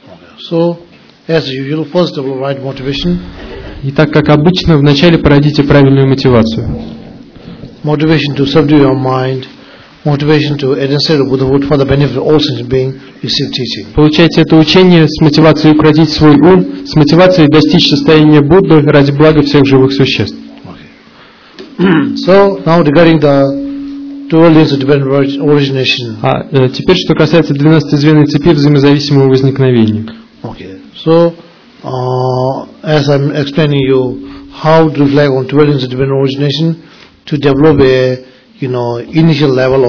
So, as usual, first develop right motivation. И так как обычно, вначале породите правильную мотивацию. Motivation to subdue your mind, motivation to attain Buddhahood for the benefit of all sentient beings, receive teaching. Получайте это учение с мотивацией укротить свой ум, с мотивацией достичь состояния Будды ради блага всех живых существ. Okay. So, now regarding the 12 years of dependent origination. Теперь, что касается 12-звенной цепи взаимозависимого возникновения. Okay. So, as I'm explaining you how to reflect on 12 years of dependent origination to develop a, initial level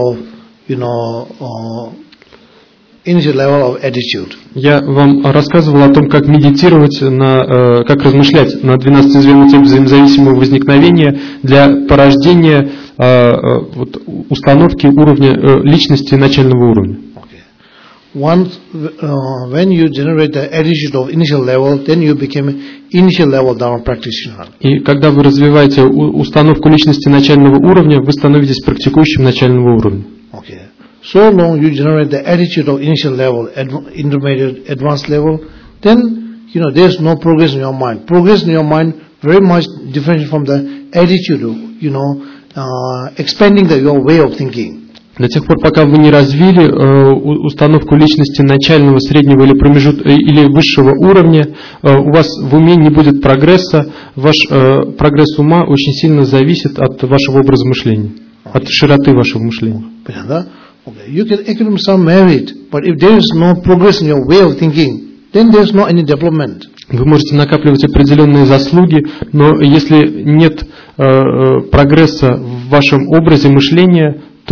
of attitude. Я вам рассказывал о том, как медитировать, как размышлять на 12-звенную цепь взаимозависимого возникновения для порождения установки уровня личности начального уровня. Once, when you generate the attitude of initial level, then you become initial level Dharma practitioner. И когда вы развиваете установку личности начального уровня, вы становитесь практикующим начального уровня. Okay. So long you generate the attitude of initial level, intermediate, advanced level, then there is no progress in your mind. Progress in your mind very much different from the attitude, expanding your way of thinking. До тех пор, пока вы не развили установку личности начального, среднего или высшего уровня, у вас в уме не будет прогресса. Ваш прогресс ума очень сильно зависит от вашего образа мышления, от широты вашего мышления. You can accumulate some merit, but if there is no progress in your way of thinking, then there is no any development. Вы можете накапливать определенные заслуги, но если нет прогресса в вашем образе мышления, то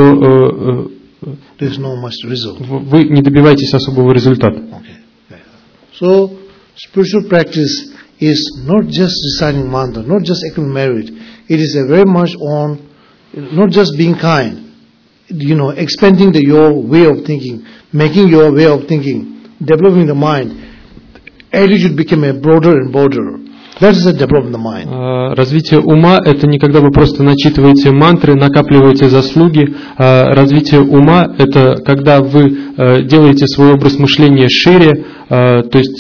вы не добиваетесь особого результата. So, spiritual practice is not just reciting mantra, not just accumulating merit. It is a very much on not just being kind, expanding your way of thinking, making your way of thinking, developing the mind. Attitude become a broader and broader. That is the development of the mind. Развитие ума – это не когда вы просто начитываете мантры, накапливаете заслуги. Развитие ума – это когда вы делаете свой образ мышления шире, то есть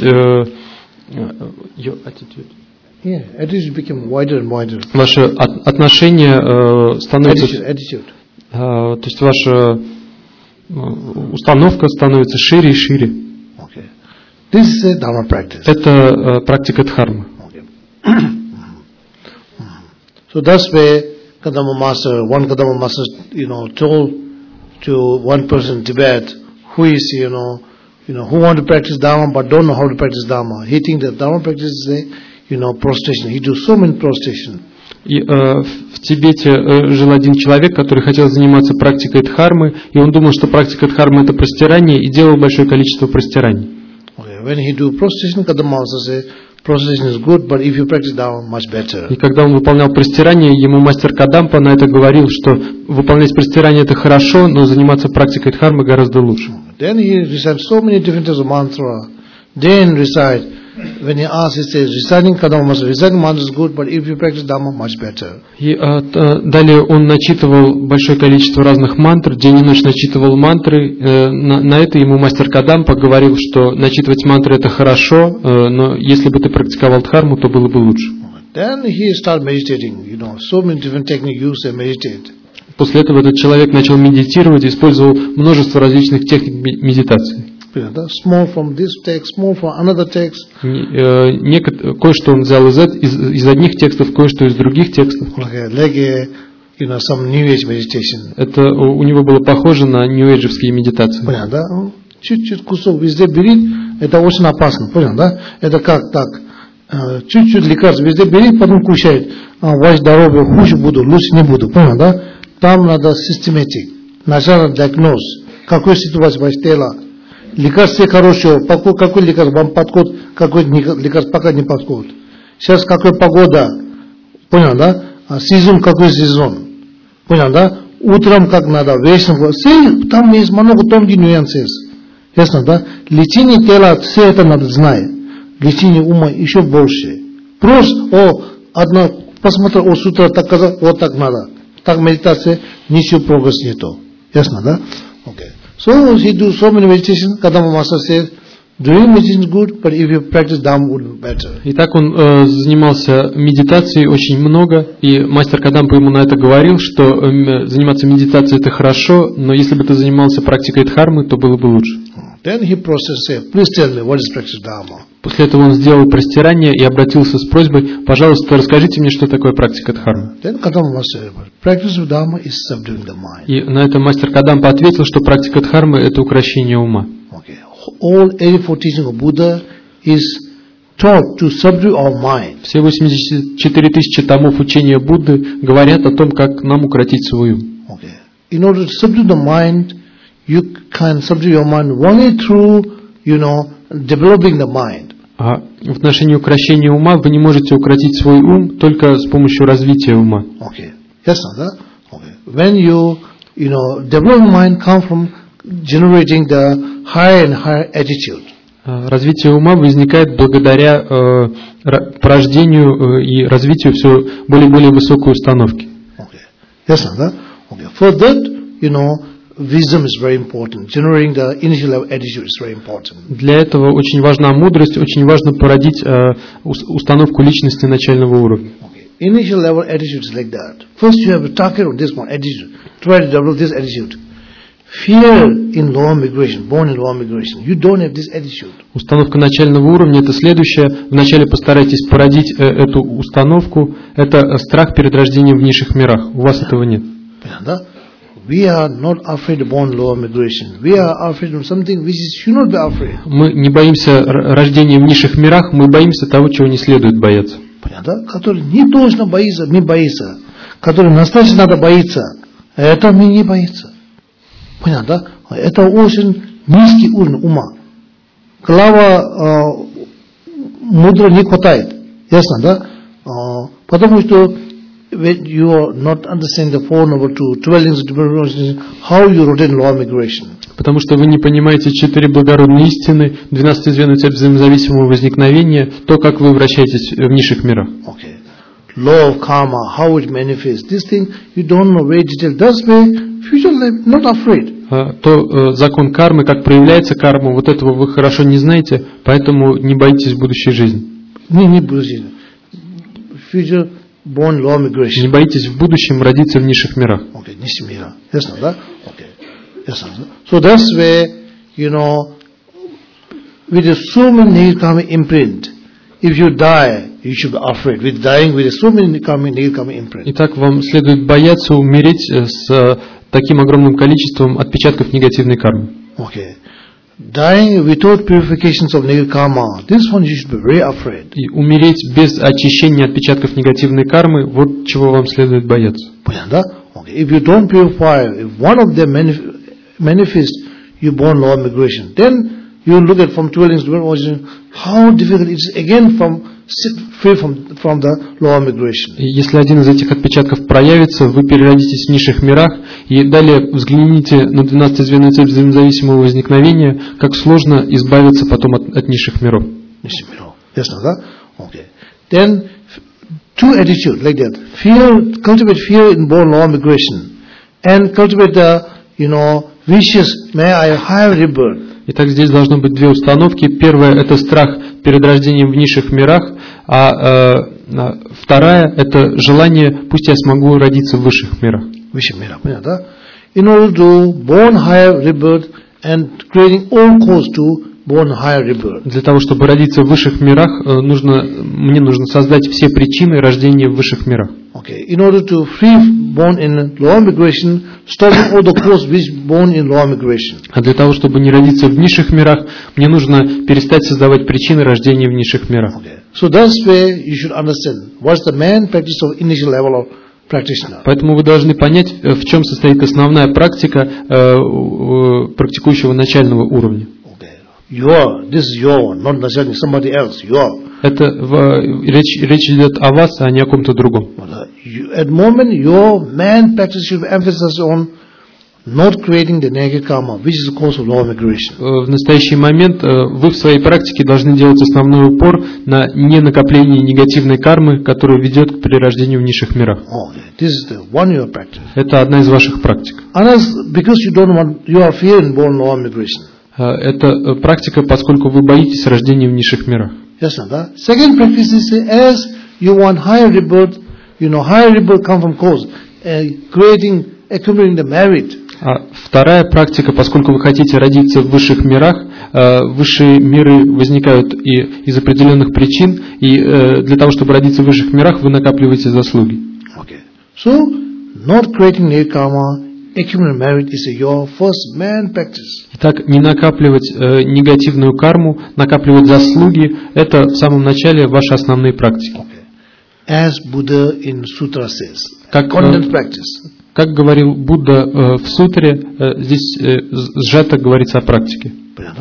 attitude become wider and wider. Ваше отношение становится, то есть ваша установка становится шире и шире. This is a Dharma practice. Это практика дхармы. So that's why one Kadamba master, told to one person in Tibet, who is, who want to practice Dharma but don't know how to practice Dharma. He thinks that Dharma practice is prostration. He do so many prostration. И в Тибете жил один человек, который хотел заниматься практикой дхармы, и он думал, что практика дхармы это простирание, и делал большое количество простираний. When he do prostration, Kadamba master say, prostration is good, but if you practice Dharma, much better. И когда он выполнял простирание, ему мастер Кадампа на это говорил, что выполнять простирание это хорошо, но заниматься практикой дхармы гораздо лучше. Then he recited so many different types of mantra. Then recite. When he asked, he says, reciting Kadamba master, reciting mantra is good, but if you practice Dharma, much better. И далее он начитывал большое количество разных мантр, день и ночь начитывал мантры. На это ему мастер Кадампа говорил, что начитывать мантры это хорошо, но если бы ты практиковал дхарму, то было бы лучше. Then he started meditating. So many different techniques used to meditate. После этого этот человек начал медитировать, использовал множество различных техник медитации. Small from this text, small from another text. Кое-что он взял из одних текстов, кое-что из других текстов. Like some New Age meditation. Это у него было похоже на нью-эйджевские медитации. Понятно? Чуть-чуть кусок везде бери, это очень опасно. Понятно, да? Это как так? Чуть-чуть лекарств везде бери, потом кушай. Ваш здоровье хуже буду, лучше не буду. Понятно, да? Там надо systematic. Начало диагноз. Какой ситуация ваше тело? Лекарство хорошее, какой лекарство вам подходит, какой лекарство пока не подходит. Сейчас какая погода, понял, да? Сезон какой сезон, понял, да? Утром как надо, вечером, там есть много тонких нюансов. Ясно, да? Лечение тела, все это надо знать. Лечение ума еще больше. Просто, посмотри, с утра так казал, вот так надо. Так медитация, ничего прогресса нету. Ясно, да? Okay. So he do so many meditation. Kadamba master says, Doing meditation is good, but if you practice Dhamma, would be better. Итак, он занимался медитацией очень много, и мастер Кадампа ему на это говорил, что заниматься медитацией это хорошо, но если бы ты занимался практикой дхармы, то было бы лучше. Then he processed, say, please tell me what is practice Dhamma. После этого он сделал простирание и обратился с просьбой: пожалуйста, расскажите мне, что такое практика дхармы. Then Kadampa said, practice of Dhamma is subduing the mind. И на это мастер Кадампа ответил, что практика дхармы это укрощение ума. Okay. All 84 teachings of Buddha is taught to subdue our mind. Все 84 тысячи томов учения Будды говорят о том, как нам укротить свой ум. Okay. In order to subdue the mind, you can subdue your mind only through, developing the mind. А в отношении укрощения ума вы не можете укротить свой ум только с помощью развития ума. Okay. Yes, sir. Okay. When you develop mind comes from generating the higher and higher attitude. Развитие ума возникает благодаря порождению и развитию все более и более высокой установки. Okay. Yes, sir. Okay. For that, wisdom is very important. Generating the initial level attitude is very important. Для этого очень важна мудрость, очень важно породить установку личности начального уровня. Okay. Initial level attitude is like that. First you have to target on this one attitude. Try to develop this attitude. Fear in lower migration, born in lower migration. You don't have this attitude. Установка начального уровня – это следующее. Вначале постарайтесь породить эту установку. Это страх перед рождением в низших мирах. У вас этого нет. We are not afraid of born lower migration. We are afraid of something which should not be afraid. Мы не боимся рождения в низших мирах, мы боимся того, чего не следует бояться. Понятно? Который не должен бояться, не боится. Который настоящий надо бояться. Это мы не боится. Понятно? Это очень низкий уровень ума. Глава мудро не хватает. Ясно, да? Потому что when you are not understanding the 4 Noble Truths, 12 things, how you rotate lower migration. Потому что вы не понимаете 4 благородные истины, 12 звеньев цепь взаимозависимого возникновения, то, как вы вращаетесь в низших мирах. Okay. Law of karma, how it manifests. This thing you don't know very detailed. That's why future life not afraid. То закон кармы, как проявляется карма, вот этого вы хорошо не знаете, поэтому не боитесь будущей жизни. Не будущей. Future born law migration. Не боитесь в будущем родиться в низших мирах. Okay, низших мирах. Yes, no, да? Okay. Yes, no. So that's where, with so many karmic imprint, if you die, you should be afraid. With dying, with so many karmic imprint. Итак, вам следует бояться умереть с таким огромным количеством отпечатков негативной кармы. Okay. Dying without purifications of negative karma, this one you should be very afraid. И умереть без очищения отпечатков негативной кармы, вот чего вам следует бояться. Понятно? Okay. If you don't purify, if one of them manifests, you born lower migration, then you look at from 12 to 12, how difficult it is again free from the lower migration. Если один из этих отпечатков проявится, вы переродитесь в низших мирах, и далее взгляните на 12 звеньев цепь взаимозависимого возникновения, как сложно избавиться потом от низших миров. Низших миров. Ясно, да? Okay. Then, two attitudes like that. Fear, cultivate fear in born lower migration, and cultivate the, wishes, may I have rebirth. Итак, здесь должно быть 2 установки. Первая – это страх перед рождением в низших мирах, а вторая – это желание, пусть я смогу родиться в высших мирах. Высших мирах, понятно? In order to born higher rebirth and creating all cause to born higher rebirth. Для того, чтобы родиться в высших мирах, мне нужно создать все причины рождения в высших мирах. Okay. In order to free born in lower migration, stopping all the cause which born in lower migration. А для того, чтобы не родиться в низших мирах, мне нужно перестать создавать причины рождения в низших мирах. Okay. So that's where you should understand what's the main practice of initial level of practitioner. Поэтому вы должны понять, в чем состоит основная практика практикующего начального уровня. This is your, not necessarily somebody else. Это речь идет о вас, а не о ком-то другом. At the moment, your main practice should be emphasis on not creating the negative karma, which is the cause of lower migration. В настоящий момент вы в своей практике должны делать основной упор на ненакопление негативной кармы, которая ведет к перерождению в низших мирах. This is the one your practice. Это одна из ваших практик. Because you are fearing born lower migration. Это практика, поскольку вы боитесь рождения в низших мирах. Yes, Nanda. Second practice is as you want higher rebirth, higher rebirth come from cause, accumulating the merit. А вторая практика, поскольку вы хотите родиться в высших мирах, высшие миры возникают и из определенных причин, и для того, чтобы родиться в высших мирах, вы накапливаете заслуги. Okay. So, not creating need karma, accumulating merit is your first main practice. Итак, не накапливать негативную карму, накапливать заслуги – это в самом начале ваши основные практики. Okay. As Buddha in Sutra says, condensed practice. Как говорил Будда в сутре, здесь сжато говорится о практике.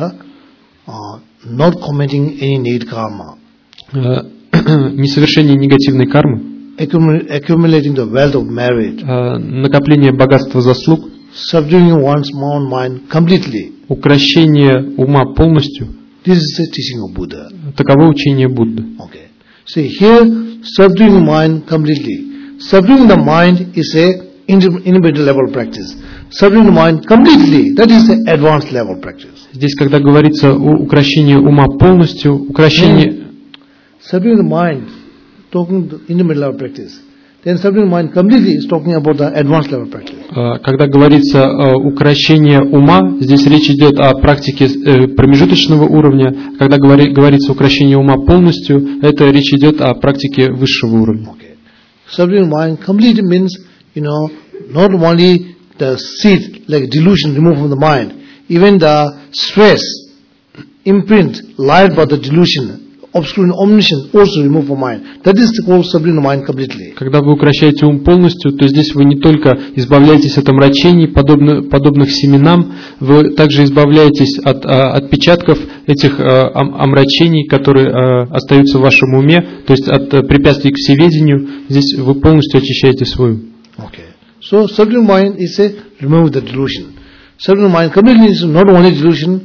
Not committing any need karma. Несовершение негативной кармы. Accumulating the wealth of merit. Накопление богатства заслуг. Subduing one's own mind completely. Укрощение ума полностью. This is the teaching of Buddha. Таково учение Будды. Okay. See here, subduing mind completely. Subduing the mind is a intermediate level practice. Subduing the mind completely, that is the advanced level practice. Здесь, когда говорится о укрощении ума полностью, укрощение... Subduing the mind, talking the intermediate level practice. Then subduing the mind completely is talking about the advanced level practice. Когда говорится о укрощении ума, здесь речь идет о практике промежуточного уровня. Когда говорится укрощение ума полностью, это речь идет о практике высшего уровня. Okay. Subduing the mind completely means not only the seed, like delusion removed from the mind, even the stress, imprint, lied by the delusion, obscuring omniscience also removed from mind. That is called subduing the mind completely. Когда вы укрощаете ум полностью, то здесь вы не только избавляетесь от омрачений, подобных семенам, вы также избавляетесь от отпечатков этих омрачений, которые остаются в вашем уме, то есть от препятствий к всеведению. Здесь вы полностью очищаете свой ум. Okay. So, subduing mind is a remove the delusion. Subduing mind completely is not only delusion,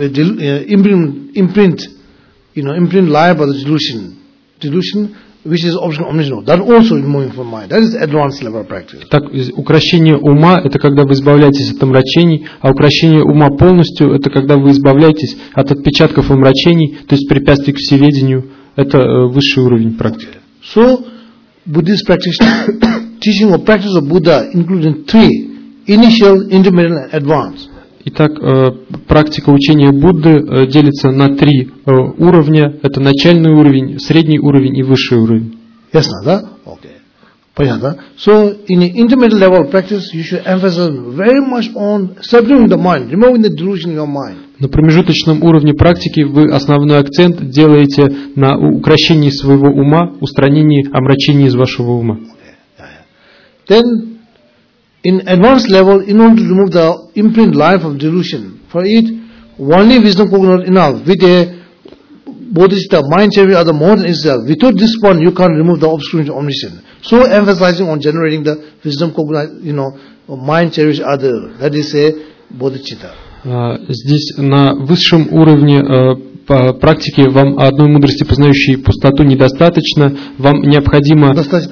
imprint lie by the delusion, which is omniscient. That also removing from mind. That is advanced level practice. Так, укрощение ума – это когда вы избавляетесь от омрачений, а укрощение ума полностью – это когда вы избавляетесь от отпечатков омрачений, то есть препятствий к всеведению. Это высший уровень практики. Okay. So, Buddhist practice, teaching or practice of Buddha including three: initial, intermediate, and advanced. Итак, практика учения Будды делится на три уровня. Это начальный уровень, средний уровень и высший уровень. Yes, Nada? Okay. Понятно? So, in the intermediate level practice, you should emphasize very much on subduing the mind, removing the delusion in your mind. На промежуточном уровне практики вы основной акцент делаете на укрощении своего ума, устранении омрачений из вашего ума. Then, in advanced level, in order to remove the imprint life of delusion, for it, only wisdom coconut enough. With a bodhisattva, mind chariot, or the modern itself, without this one, you can't remove the obscurity of omniscience. So, emphasizing on generating the wisdom coconut, mind chariot other. That is a bodhicitta. Здесь на высшем уровне практики вам одной мудрости, познающей пустоту, недостаточно. Вам необходимо...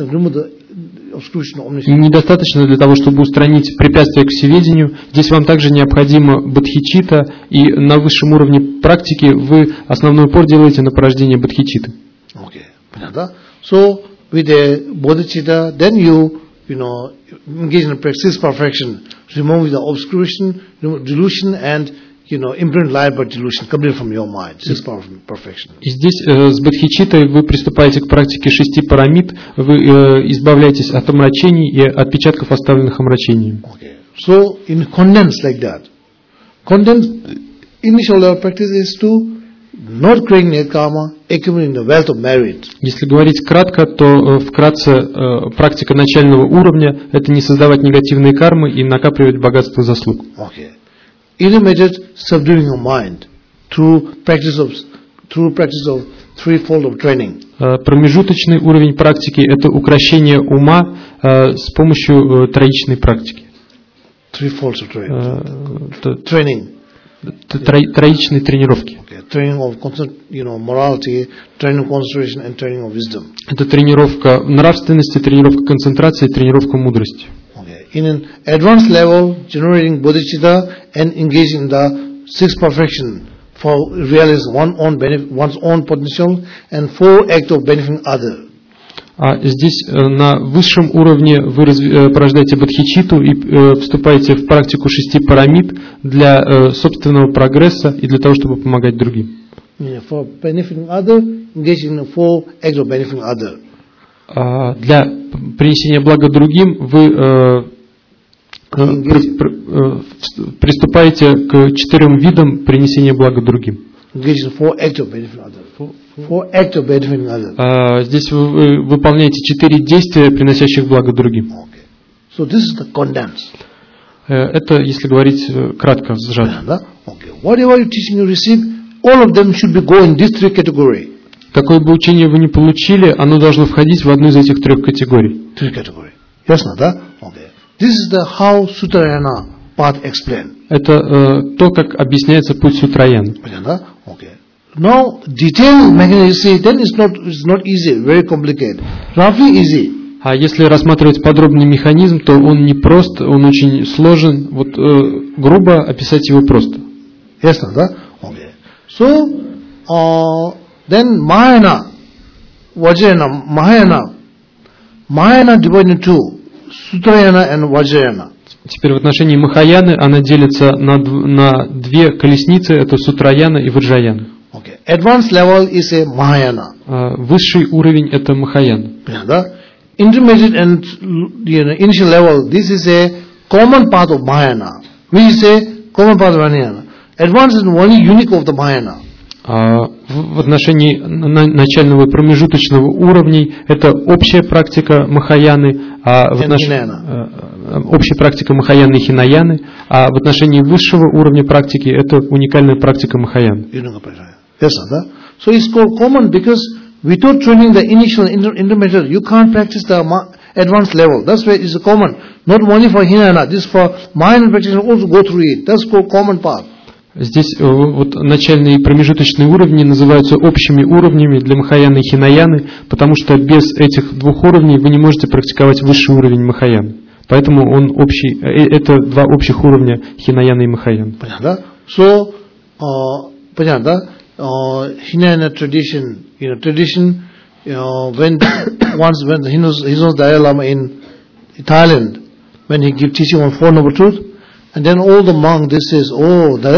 Недостаточно для того, чтобы устранить препятствия к всеведению. Здесь вам также необходимо бодхичитта, и на высшем уровне практики вы основной упор делаете на порождение бодхичитты. Okay. So, with a bodhicitta, then you engage in practice perfection, remove the obscuration, delusion, and imprint light by delusion, complete from your mind. This is perfection. И здесь с бодхичиттой вы приступаете к практике 6 парамид, вы избавляетесь от омрачений и отпечатков, оставленных омрачением. Okay. So, in condense like that, initial level practice is to not creating net karma, accumulating the wealth of merit. Если говорить кратко, то вкратце практика начального уровня – это не создавать негативные кармы и накапливать богатство заслуг. Okay. Intermediate, subduing your mind through practice of threefold of training. Промежуточный уровень практики – это укрощение ума с помощью троичной практики. Threefold of training. Троичной тренировки. Okay. Training of morality, training of concentration, and training of wisdom. Это тренировка нравственности, тренировка концентрации, тренировка мудрости. In an advanced level, generating bodhicitta and engaging in the 6 perfection for realize one's own potential, and 4 acts of benefiting other. А здесь на высшем уровне вы порождаете бодхичитту и вступаете в практику 6 парамид для собственного прогресса и для того, чтобы помогать другим. For benefiting other, engage in 4 acts of benefiting other. Для принесения блага другим вы приступаете к 4 видам принесения блага другим. Engage in 4 acts of benefiting other. 4 acts of benefiting other. Здесь вы выполняете 4 действия, приносящих благо другим. Okay. So this is the condensed. Это, если говорить кратко, сжато. Okay. Whatever you teaching you receive, all of them should be go in these 3 categories. Какое бы учение вы ни получили, оно должно входить в одну из этих 3 категорий. 3 categories. Ясно, да? Okay. This is the how Sutrayana path explained. Это то, как объясняется путь Сутраяна. Понятно? Okay. Now detail mechanism, you see, then it's not easy, very complicated. Roughly easy. А если рассматривать подробный механизм, то он не прост, он очень сложен. Вот грубо описать его просто. Ясно, да? Okay. So then Mahayana, Vajrayana, Mahayana divided into Sutrayana and Vajrayana. Теперь в отношении Махаяны она делится на 2 колесницы, это Сутраяна и Ваджраяна. Okay. Advanced level is a Mahayana. Высший уровень это Махаяна. Yeah, intermediate and initial level, this is a common path of Mahayana. We say common path of Mahayana. Advanced is only unique of the Mahayana. В отношении начального и промежуточного уровней это общая практика Махаяны, общая практика Махаяны и Хинаяны, а в отношении высшего уровня практики это уникальная практика Махаяны. Yes, sir. So it's called common because without training the initial intermediate, you can't practice the advanced level. That's why it's common. Not only for Hinayana, this for Mahayana practitioners also go through it. That's called common path. Здесь вот начальные и промежуточные уровни называются общими уровнями для Махаяны и Хинаяны, потому что без этих 2 уровней вы не можете практиковать высший уровень Махаяны. Поэтому он общий, это 2 общих уровня Хинаяны и Махаяны. Понятно? So, понятно? Hinayana tradition, when the Hindus Dalai Lama in Thailand, when he give teaching on 4 Noble Truths, and then all the monks, they says, oh, Dalai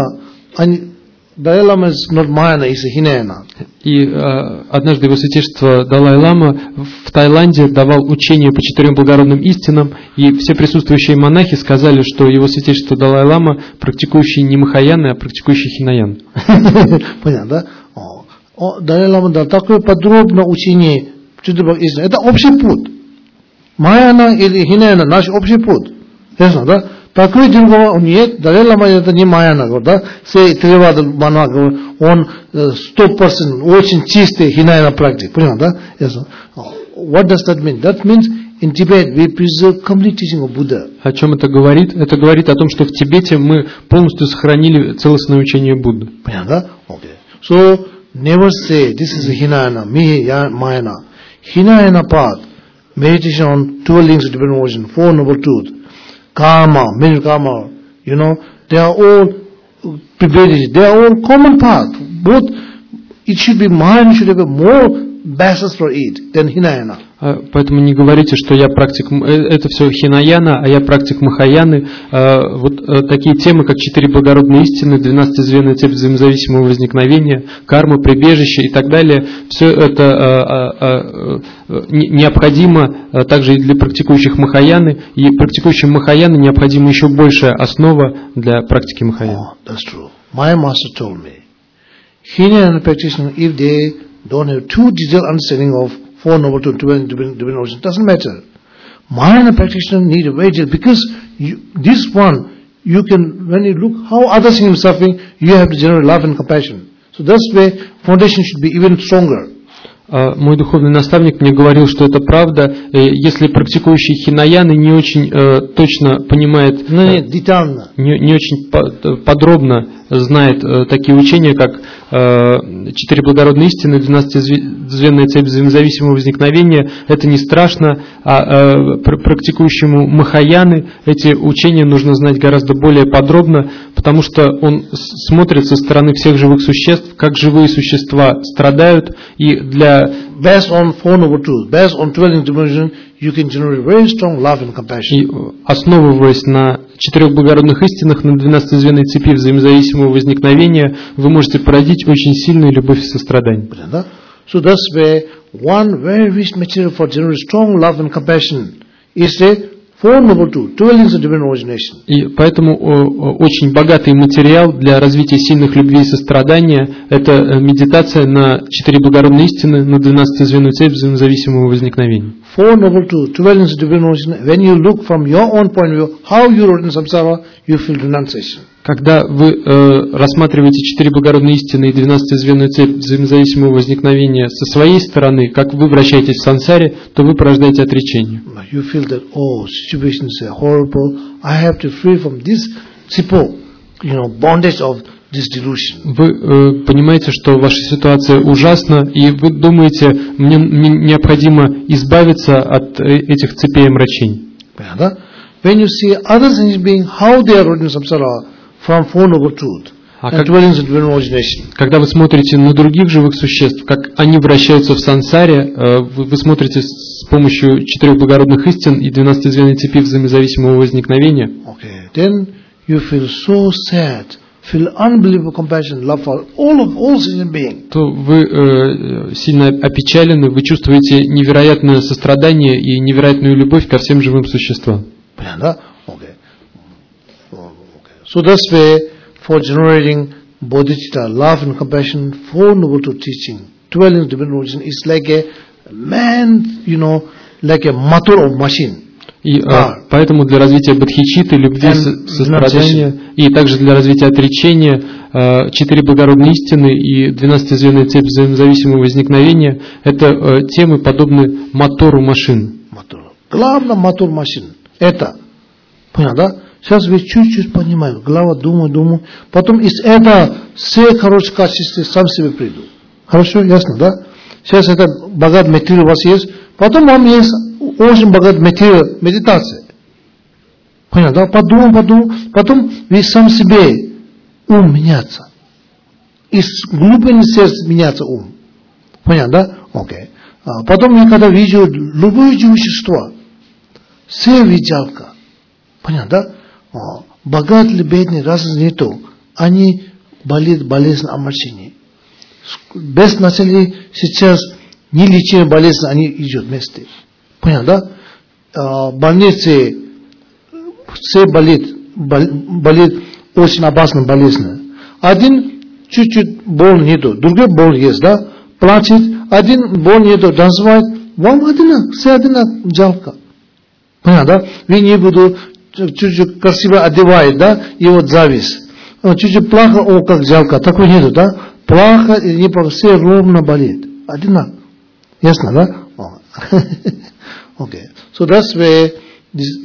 Lama is not Mahayana, he's a Hinayana. И однажды его святейшество Далай-лама в Таиланде давал учение по 4 благородным истинам, и все присутствующие монахи сказали, что его святейшество Далай-лама практикующий не Махаяны, а практикующий Хинаян. Понятно, да? Далай-лама дал такое подробное учение 4 благородных истин. Это общий путь. Махаяна или Хинаяна, наш общий путь. Ясно, да? Такой другого нет, Далай-лама это не Махаяна, да? Все Тревада монах, он 100% очень чистый Hinayana практик, понял, да? Yes. What does that mean? That means in Tibet we preserve complete teaching of Buddha. О чем это говорит? Это говорит о том, что в Тибете мы полностью сохранили целостное учение Будды. Понял, да? Okay. So never say this is a Hinayana, Mahayana. Hinayana path, meditation on 12 links of divine origin, 4 noble truths. Karma, many karma, they are all prepared. They are all common path. Both, it should be Mahayana should have more basis for it than Hinayana. Поэтому не говорите, что я практик, это все Хинаяна, а я практик Махаяны. Вот такие темы, как 4 благородные истины, 12-звенная цепь взаимозависимого возникновения, карма, прибежище и так далее, все это необходимо также и для практикующих Махаяны, и практикующим Махаяны необходима еще большая основа для практики Махаяны. Oh, that's true. My master told me, Hinayana practitioners, if they don't have too detailed understanding of 4 noble truths, divine origin, doesn't matter. Mahayana practitioners need a very detailed, because this one, you can, when you look how others seem suffering, you have to generate love and compassion. So that's where foundation should be even stronger. Мой духовный наставник мне говорил, что это правда, если практикующий хинаяны не очень точно понимает, не очень подробно знает такие учения, как 4 благородные истины, 12-звенная цепь взаимозависимого возникновения, это не страшно, а практикующему махаяны эти учения нужно знать гораздо более подробно, потому что он смотрит со стороны всех живых существ, как живые существа страдают, и для based on Four Noble Truths, based on 12 dimensions, you can generate very strong love and compassion. И основываясь на 4 благородных истинах, на 12-звенной цепи взаимозависимого возникновения, вы можете породить очень сильную любовь и сострадание. So that's where one very rich material for generating strong love and compassion is the Four Noble Truths, 12 of divine origination. И поэтому очень богатый материал для развития сильных любви и сострадания – это медитация на 4 благородные истины, на 12-звенную цепь взаимозависимого возникновения. Four Noble Truths, 12 of divine origination. When you look from your own point of view, how you wrote in samsara, you feel renunciation. Когда вы рассматриваете 4 благородные истины и 12-звенную цепь взаимозависимого возникновения со своей стороны, как вы вращаетесь в сансаре, то вы порождаете отречение. You feel that, oh, situation is horrible. I have to free from this sipo, bondage of this delusion. Вы понимаете, что ваша ситуация ужасна, и вы думаете, мне необходимо избавиться от этих цепей омрачений. When you see other sentient beings, how they are written in samsara from Four Noble Truths. Когда вы смотрите на других живых существ, как они вращаются в сансаре, вы смотрите с помощью 4 благородных истин и 12-звенной цепи взаимозависимого возникновения, then you feel so sad, feel unbelievable compassion, love for all sentient beings. То вы сильно опечалены, вы чувствуете невероятное сострадание и невероятную любовь ко всем живым существам. So that's why for generating bodhicitta, love and compassion, Four Noble Truths teaching, 12 divine origin is like a man, like a motor of machine. И поэтому для развития бодхичитты, любви, сострадания, и также для развития отречения, 4 благородные истины и 12-звенная цепь взаимозависимого возникновения – это темы, подобны мотору машин. Главное мотор машин – это, понятно, да? Сейчас вы чуть-чуть понимаете, голова думаю, потом из этого все хорошие качества сам себе приду. Хорошо, ясно, да? Сейчас это богатый материал у вас есть, потом вам есть очень богатый материал медитации. Понятно, да? Подумал, потом вы сам себе ум меняется. Из глубины сердца меняется ум. Понятно, да? Окей. Потом я когда вижу любое существо, все жалко. Понятно, да? Богат или бедный, разницы нету. Они болеют болезнь омрачения. Без начала сейчас не лечение болезни, они идут вместе. Понятно, да? Больницы все болеют очень опасная болезнь. Один чуть-чуть боль нету, другой боль есть, да? Плачет, один боль нету, танцевает. Вам все одинаково жалко. Понятно, да? Вы не буду чуть-чуть красиво одевает, да, и вот зависть. Чуть-чуть плохо, как жалко, такой нету, да? Плохо и не плохо, все ровно болит. Одинаково. Ясно, да? Okay. So that's where this,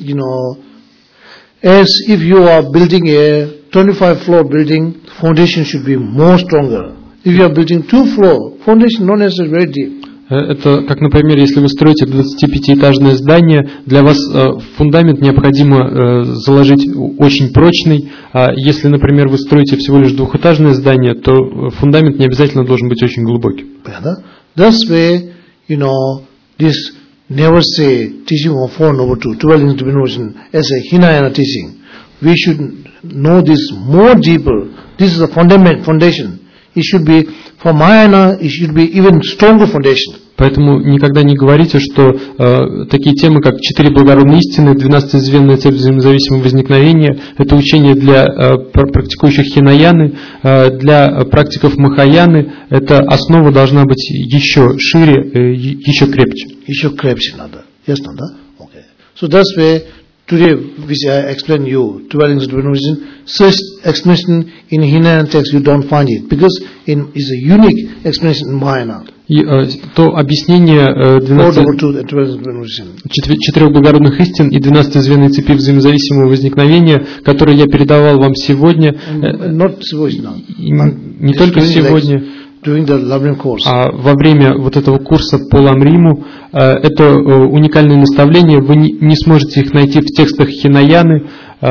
as if you are building a 25-floor building, foundation should be more stronger. If you are building 2-floor, foundation not necessarily very deep. Это как, например, если вы строите 25-этажное здание, для вас фундамент необходимо заложить очень прочный, а если, например, вы строите всего лишь 2-этажное здание, то фундамент не обязательно должен быть очень глубоким. That's why, this never say teaching of Four Noble Truths, 12 divine origin as a Hinayana teaching. We should know this more deeper. This is the foundation. It should be, for Mahayana, it should be even stronger foundation. Поэтому никогда не говорите, что такие темы, как 4 благородные истины, 12-звенная цепь взаимозависимого возникновения, это учение для практикующих хинаяны, для практиков махаяны, эта основа должна быть еще шире, еще крепче. Еще крепче надо. Ясно, да? Okay. So that's why today, which I explained you, 12 divine origin, such explanation in Hinayana text you don't find it, because it's a unique explanation in Mahayana. И то объяснение Fourth of truth and 12th revolution. 4 благородных истин и 12 звенной цепи взаимозависимого возникновения, которые я передавал вам сегодня, Not сегодня. не только сегодня, During the Lamrim course. а во время вот этого курса по Ламриму, это уникальные наставления, вы не сможете их найти в текстах Хинаяны,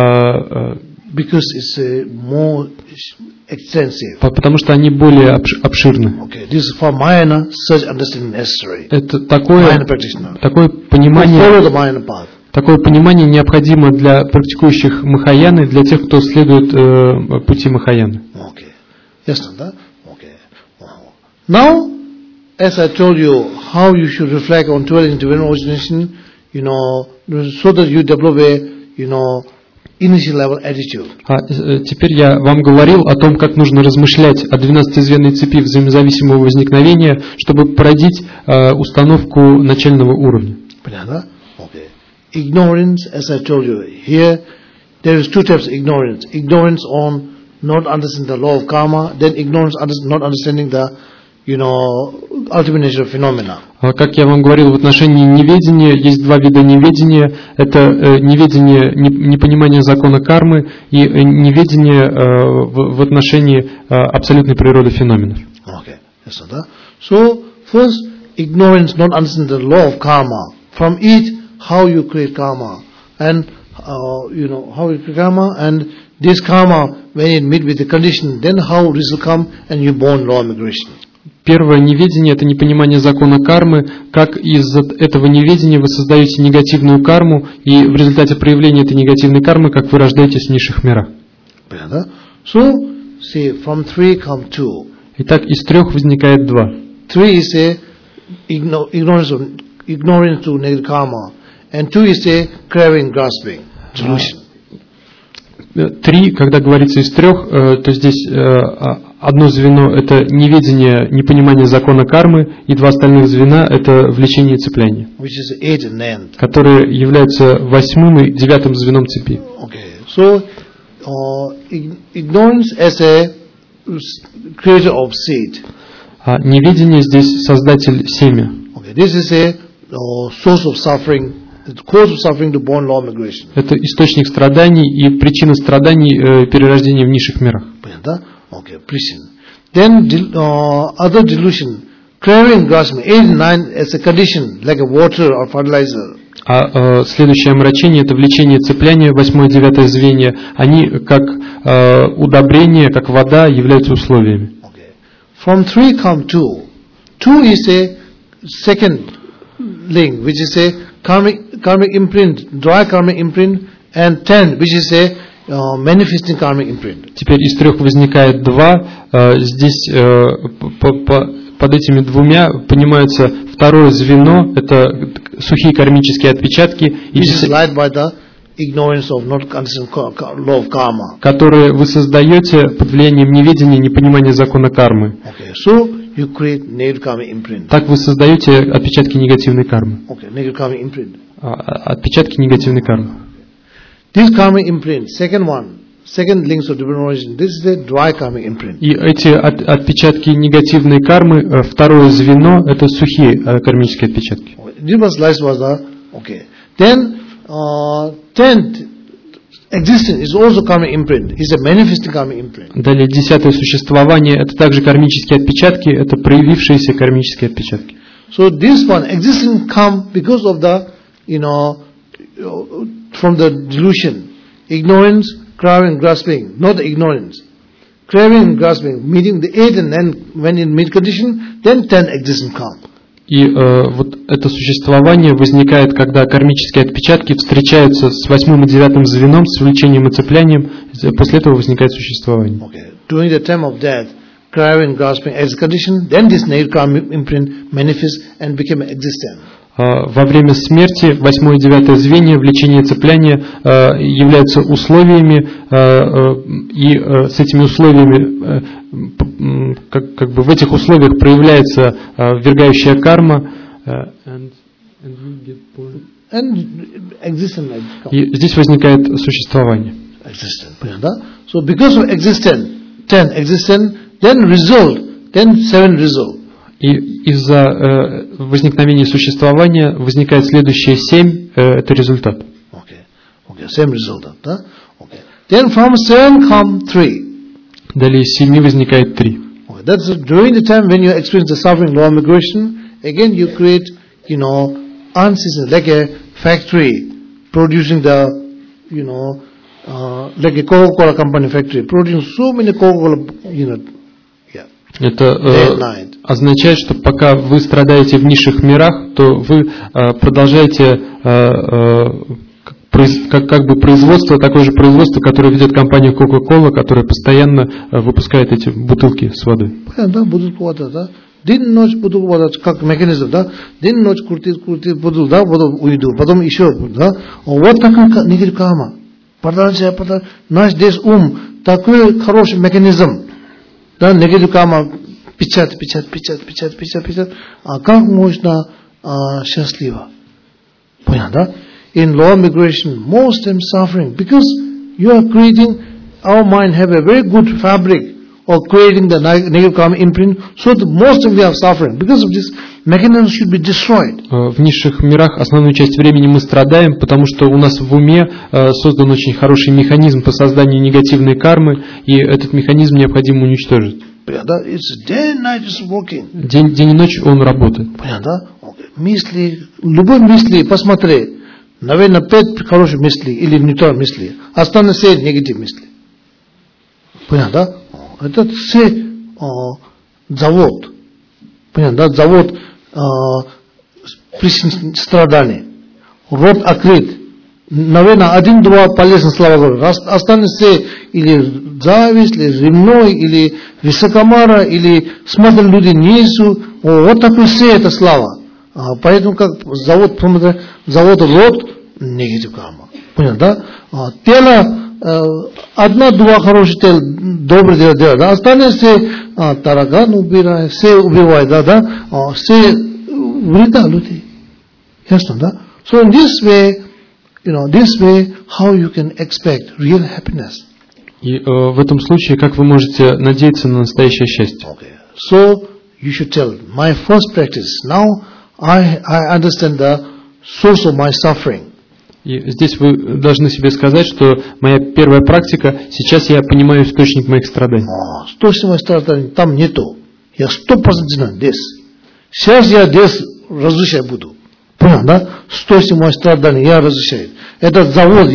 Because it's more extensive. потому что они более обширны. Okay, this is for Mahayana, such understanding necessary. Это Mahayana practitioner. такое Follow понимание, the Mahayana path. такое понимание необходимо для практикующих Махаяны, для тех, кто следует пути Махаяны. Okay. Yes, Nanda? Okay. Wow. Now, as I told you, how you should reflect on 12 intervention origination, so that you develop a, initial level attitude. Теперь я вам говорил о том, как нужно размышлять о 12-звенной цепи взаимозависимого возникновения, чтобы породить установку начального уровня. Okay. Ignorance, as I told you, here there is two types of ignorance. Ignorance on not understanding the law of karma, then ignorance not understanding the, ultimate nature of phenomena. Как я вам говорил, в отношении неведения есть два вида неведения. Это неведение, непонимание закона кармы и неведение в отношении абсолютной природы феноменов. Okay. Yes, so, first, ignorance, not understanding the law of karma. From it, how you create karma. And, how you create karma, and this karma, when it meet with the condition, then how this will come, and you born law of migration. Первое неведение – это непонимание закона кармы, как из этого неведения вы создаете негативную карму, и в результате проявления этой негативной кармы, как вы рождаетесь в низших мирах. So, say, from three come two. Итак, из трех возникает два. Three is ignorance to negative karma, and two is craving, grasping, delusion. Три, когда говорится из трех, то здесь одно звено – это неведение, непонимание закона кармы, и два остальных звена – это влечение и цепляние, которые являются 8-м и 9-м звеном цепи. Okay. So, ignorance as a creator of seed. Неведение здесь создатель семя. Okay. This is a source of suffering. The cause of suffering to born law of migration. Это источник страданий и причина страданий перерождения в низших мирах. Okay, prison. Then other delusion, craving, grasping, 8 and 9 as a condition, like a water or fertilizer. Следующее омрачение – это влечение, цепляние, 8 и 9 звенья. Они, как удобрение, как вода, являются условиями. Okay. From 3 come 2. 2 is a second link, which is a karmic imprint, dry karmic imprint, and 10, which is a manifesting karmic imprint. Теперь из трех возникает два. Здесь под этими двумя понимается второе звено, это сухие кармические отпечатки, которые вы создаете под влиянием неведения, непонимания закона кармы. Okay. So, you create negative karmic imprint. Так вы создаете отпечатки негативной кармы. Okay, negative karmic imprint. Отпечатки негативной кармы. This karmic imprint, second links of different origin, this is a dry karmic imprint. И эти отпечатки негативной кармы, второе звено, это сухие кармические отпечатки. Okay. Then, 10th existence is also karmic imprint. It's a manifesting karmic imprint. Далее, 10-е существование, это также кармические отпечатки, это проявившиеся кармические отпечатки. So this one, existence come because of the, from the delusion, ignorance, craving, grasping, not the ignorance. Craving and grasping, meeting the 8 and then when in mid condition, then 10 existence come. И вот это существование возникает, когда кармические отпечатки встречаются с 8 и 9 звеном, с влечением и цеплянием, после этого возникает существование. Okay. During the time of death, craving, grasping as a condition, then this negative karmic imprint manifests and became existent. Во время смерти 8 и 9 звенья, влечение и цепляние являются условиями, и с этими условиями, как бы в этих условиях проявляется ввергающая карма, и здесь возникает существование. So because of existence, 10 existence, then result, then 7 result. И из-за возникновения существования возникает следующие 7, это результат. Okay, same result. Huh? Okay. Then from 7 come 3. Далее из 7 возникает 3. Okay, that's during the time when you experience the suffering, law of migration. Again, you create, unceasing, like a factory producing the, like a Coca-Cola company factory producing so many Coca-Cola, Это означает, что пока вы страдаете в низших мирах, то вы продолжаете как бы производство, такое же производство, которое ведет компания Coca-Cola, которая постоянно выпускает эти бутылки с водой. Да, бутылку воды, да. День-ночь бутылку воды, как механизм, да. День-ночь крутит, бутылку, да, воду уйду, потом еще, да. Вот такая нигде кама. Продолжай. Наш здесь такой хороший механизм. Да, негатив кама, печать. А как можно счастливо? Понятно, да? In law of migration, most of them suffering because you are creating, our mind have a very good fabric of creating the negative karma imprint, so the most of them are suffering because of this mechanism should be destroyed. В низших мирах основную часть времени мы страдаем, потому что у нас в уме создан очень хороший механизм по созданию негативной кармы, и этот механизм необходимо уничтожить. День и ночь он работает. Мысли, любой мысли, посмотри. Наверное, 5 хороших мыслей или нейтральных мыслей. Остальные все негативные мысли. Понятно, да? Это все завод. Понятно, да? Завод причин страданий. Рот открыт. Наверное, 1-2 полезных слова говорят. Остальные все или зависть, или ревной, или высокомара, или смотрят люди низу. Вот такое все это слава. Поэтому как завод род негатив карма. Понятно, да? Тело, 1-2 хорошие тела, добрые дела делают. Остальные все таракан убирают, все убивают, да? Все вреда люди. Ясно, да? So in this way, how you can expect real happiness. И в этом случае, как вы можете надеяться на настоящее счастье? Okay. So you should tell, my first practice, now I understand the source of my suffering. И здесь вы должны себе сказать, что моя первая практика, сейчас я понимаю источник моих страданий. Источник моих страданий там нету. Я 100% знаю здесь. Сейчас я здесь разрешаю буду. Понял, да? Источник моих страданий я разрешаю. Этот завод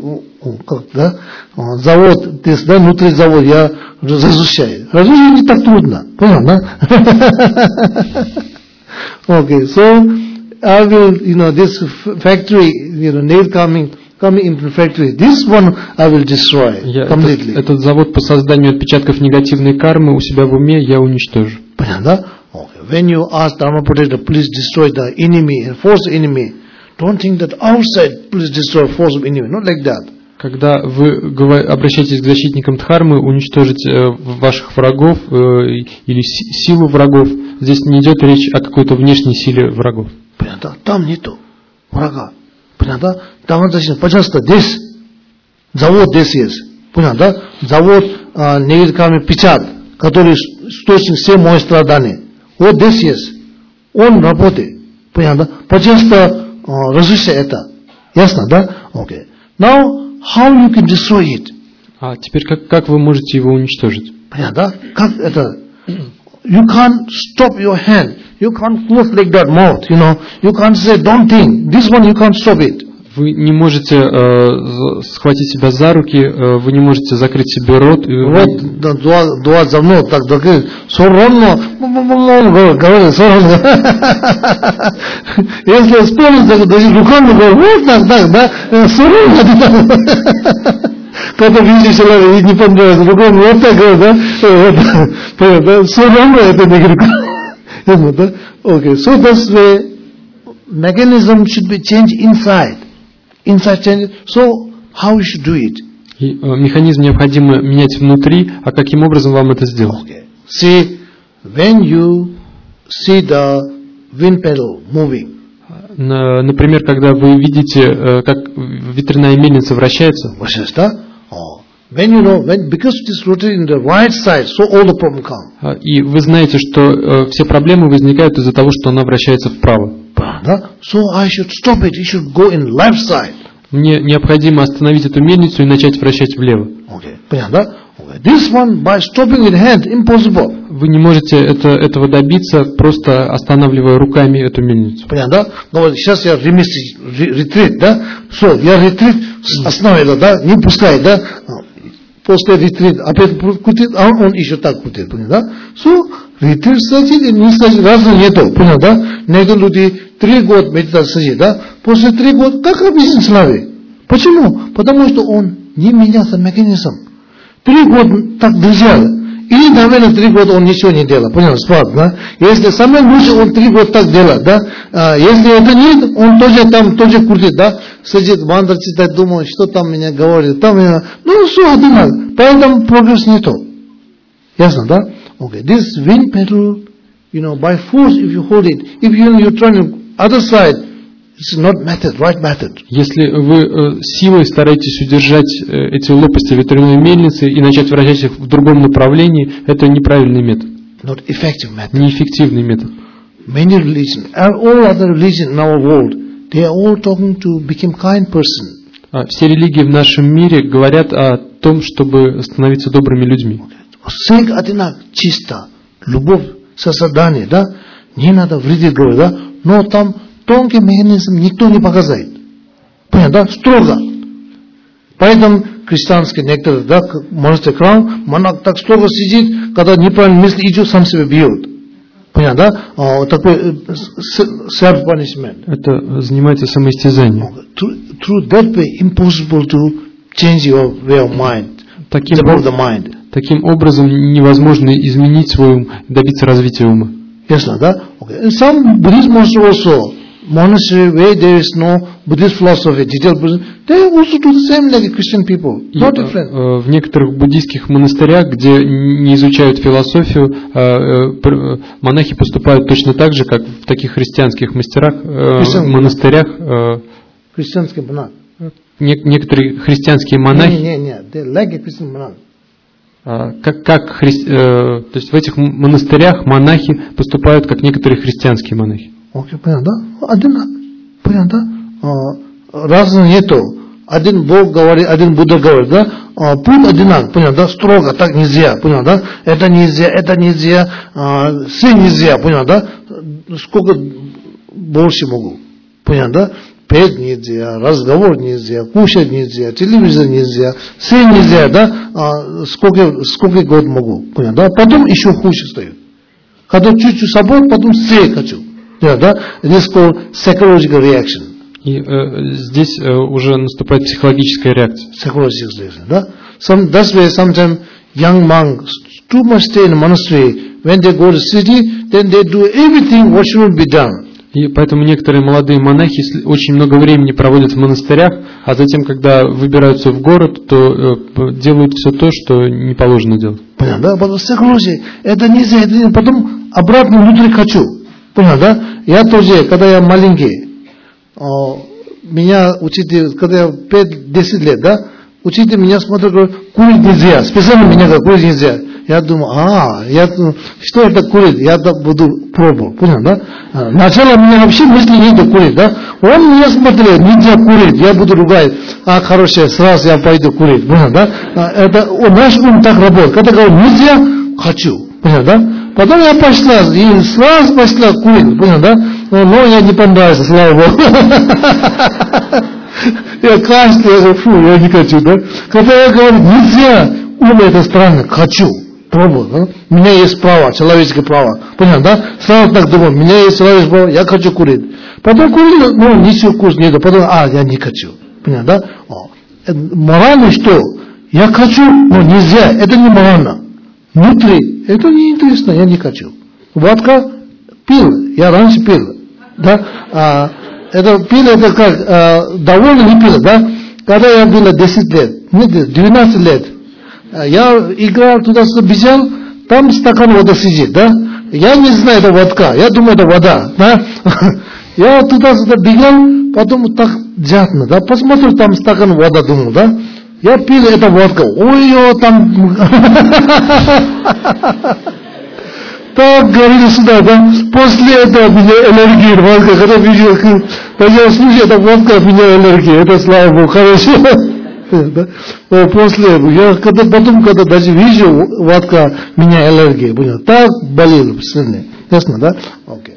завод здесь, да, внутри завода я разрешаю. Разрешать не так трудно. Понял, да? Okay, so I will, this factory, nail coming into factory. This one I will destroy completely. Этот завод по созданию отпечатков негативной кармы у себя в уме я уничтожу. Понятно, да? Okay. When you ask Dharma Protector, please destroy the enemy, force the enemy. Don't think that outside, please destroy force of enemy. Not like that. Когда вы обращаетесь к защитникам Дхармы, уничтожить ваших врагов или силу врагов, здесь не идет речь о какой-то внешней силе врагов. Понятно? Там нету врага. Понятно? Там написано, пожалуйста, здесь завод здесь есть. Понятно? Завод негативный печать, который источник всех моих страданий. Вот здесь есть. Он работает. Понятно? Пожалуйста, разрешите это. Ясно, да? Okay. Now, how you can destroy it? А теперь как вы можете его уничтожить? Понятно? Как это? You can't stop your hand. You can't close like that mouth. You can't say don't think. This one you can't stop it. Вы не можете схватить себя за руки, вы не можете закрыть себе рот. Вот два за мной так закрыть. Соронно, говорит, соронно. Если вспомнить, даже руками говорит, вот так, да, соронно. Когда видишь человека, и не понравится, руками вот так говорит, да, соронно это не говорит. Okay, so this way, mechanism should be changed inside. Inside change. So how you should do it? И механизм необходимо менять внутри, а каким образом вам это сделать? Okay. See, when you see the wind pedal moving. Например, когда вы видите, как ветряная мельница вращается. Because it is rooted in the right side, so all the problem come. И вы знаете, что все проблемы возникают из-за того, что она вращается вправо. So I should stop it. It should go in left side. Мне необходимо остановить эту мельницу и начать вращать влево. This one, by stopping with hand, impossible. Вы не можете этого добиться, просто останавливая руками эту мельницу. Сейчас я ретрит, да? So, я ретрит остановил, да? Не пускай, да? После ретрит опять крутит, а он еще так крутит, понял, да? So, ретрит садит и не садит, разного нету, понял, да? Некоторые люди 3 года медитацию садит, да? После 3 года, как объяснить славе? Почему? Потому что он не менялся механизм. 3 года так держал. Или, наверное, 3 года он ничего не делал. Понял, спад, да? Если самое лучшее, он 3 года так делает, да? Если это нет, он тоже крутит, да? Сидит, мантра читает, думает, что там меня говорит, там меня... Ну, все одинаково. Поэтому прогресс нету. Ясно, да? Okay. This wind pedal, by force, if you hold it, if you're trying to other side, it's not method, right method. Если вы силой стараетесь удержать эти лопасти ветряной мельницы и начать вращать их в другом направлении, это неправильный метод. Not effective method. Неэффективный метод. Many religions, all other religions in our world, they are all talking to become kind person. Все религии в нашем мире говорят о том, чтобы становиться добрыми людьми. Сек одинак чисто, любовь, сострадание, да? Не надо вредить, говорю, да? Но там тонкий механизм никто не показывает. Понятно, да? Строго. Поэтому христианские некоторые, да, монастырь храм, монах так строго сидит, когда неправильно мысли идет, сам себя бьет. Понятно, да? Такой self-punishment. Это занимается самоистязанием. Through that way, impossible to change your way of mind. Таким образом невозможно изменить свой ум, добиться развития ума. Ясно, да? Okay. In some Buddhist monasteries also, monastery where there is no Buddhist philosophy, detailed Buddhism, they also do the same like Christian people, not different. В некоторых буддийских монастырях, где не изучают философию, монахи поступают точно так же, как в таких христианских монастырях. Христианский монах. Некоторые христианские монахи. They like a Christian monk. То есть в этих монастырях монахи поступают как некоторые христианские монахи. Окей, понятно, да? Одинаково. Понятно, да? Разного нету. Один Бог говорит, один Будда говорит, да? Путь одинаков, понятно, да? Строго, так нельзя, понятно, да? Это нельзя, все нельзя, понятно, да? Сколько больше могу, понятно, да? Петь нельзя, разговор нельзя, кушать нельзя, телевизор нельзя, все нельзя, да? Сколько год могу, понятно, да? Потом еще хуже стоит. Когда чуть-чуть собой, потом все хочу. Да? This is called psychological reaction. И здесь уже наступает психологическая реакция. Psychological reaction, да? That's why sometimes young monks too much stay in a monastery. When they go to city, then they do everything what should be done. И поэтому некоторые молодые монахи очень много времени проводят в монастырях, а затем, когда выбираются в город, то делают все то, что не положено делать. Понятно, да? Потом psychology, это нельзя, потом обратно внутрь хочу. Понял, да? Я тоже, когда я маленький, меня учитель, когда я 5-10 лет, да, учитель меня смотрит, говорит, курить нельзя, специально меня говорит, курить нельзя. Я думаю, что это курить, я буду пробовать, понял, да? Сначала у меня вообще мысли нету курить, да? Он меня смотрел, нельзя курить, я буду ругать, хорошее, сразу я пойду курить, понял, да? Это наш ум так работает, когда говорит, нельзя, хочу, понял, да? Потом я пошла, и сразу пошла курить, понял, да? Но я не понравился, слава Богу. Я кашляю, я не хочу, да? Когда я говорю, нельзя, ум это странно, хочу, пробую, да? У меня есть право, человеческое право, понял, да? Сразу так думаю, у меня есть человеческое право, я хочу курить. Потом курил, ничего вкуса нету, потом, я не хочу, понял, да? Морально что? Я хочу, но нельзя, это не морально. Внутри, это неинтересно, я не хочу. Водка пил, я раньше пил, да? Это пил, это как, довольно не пил, да? Когда я был 10 лет, 12 лет, я играл туда-сюда, бежал, там стакан воды сидит, да? Я не знаю, это водка, я думаю, это вода, да? Я туда-сюда бегал, потом так жадно, да? Посмотрю, там стакан вода, думаю, да? Я пил эту водку. Ой, там... Так говорили сюда, да? После этого меня аллергия, водка, когда видел, я слушаю, это водка, меня аллергия, это слава Богу, хорошо. После этого, я когда даже вижу водка, меня аллергия, понял? Так болел сильно, ясно, да? Okay.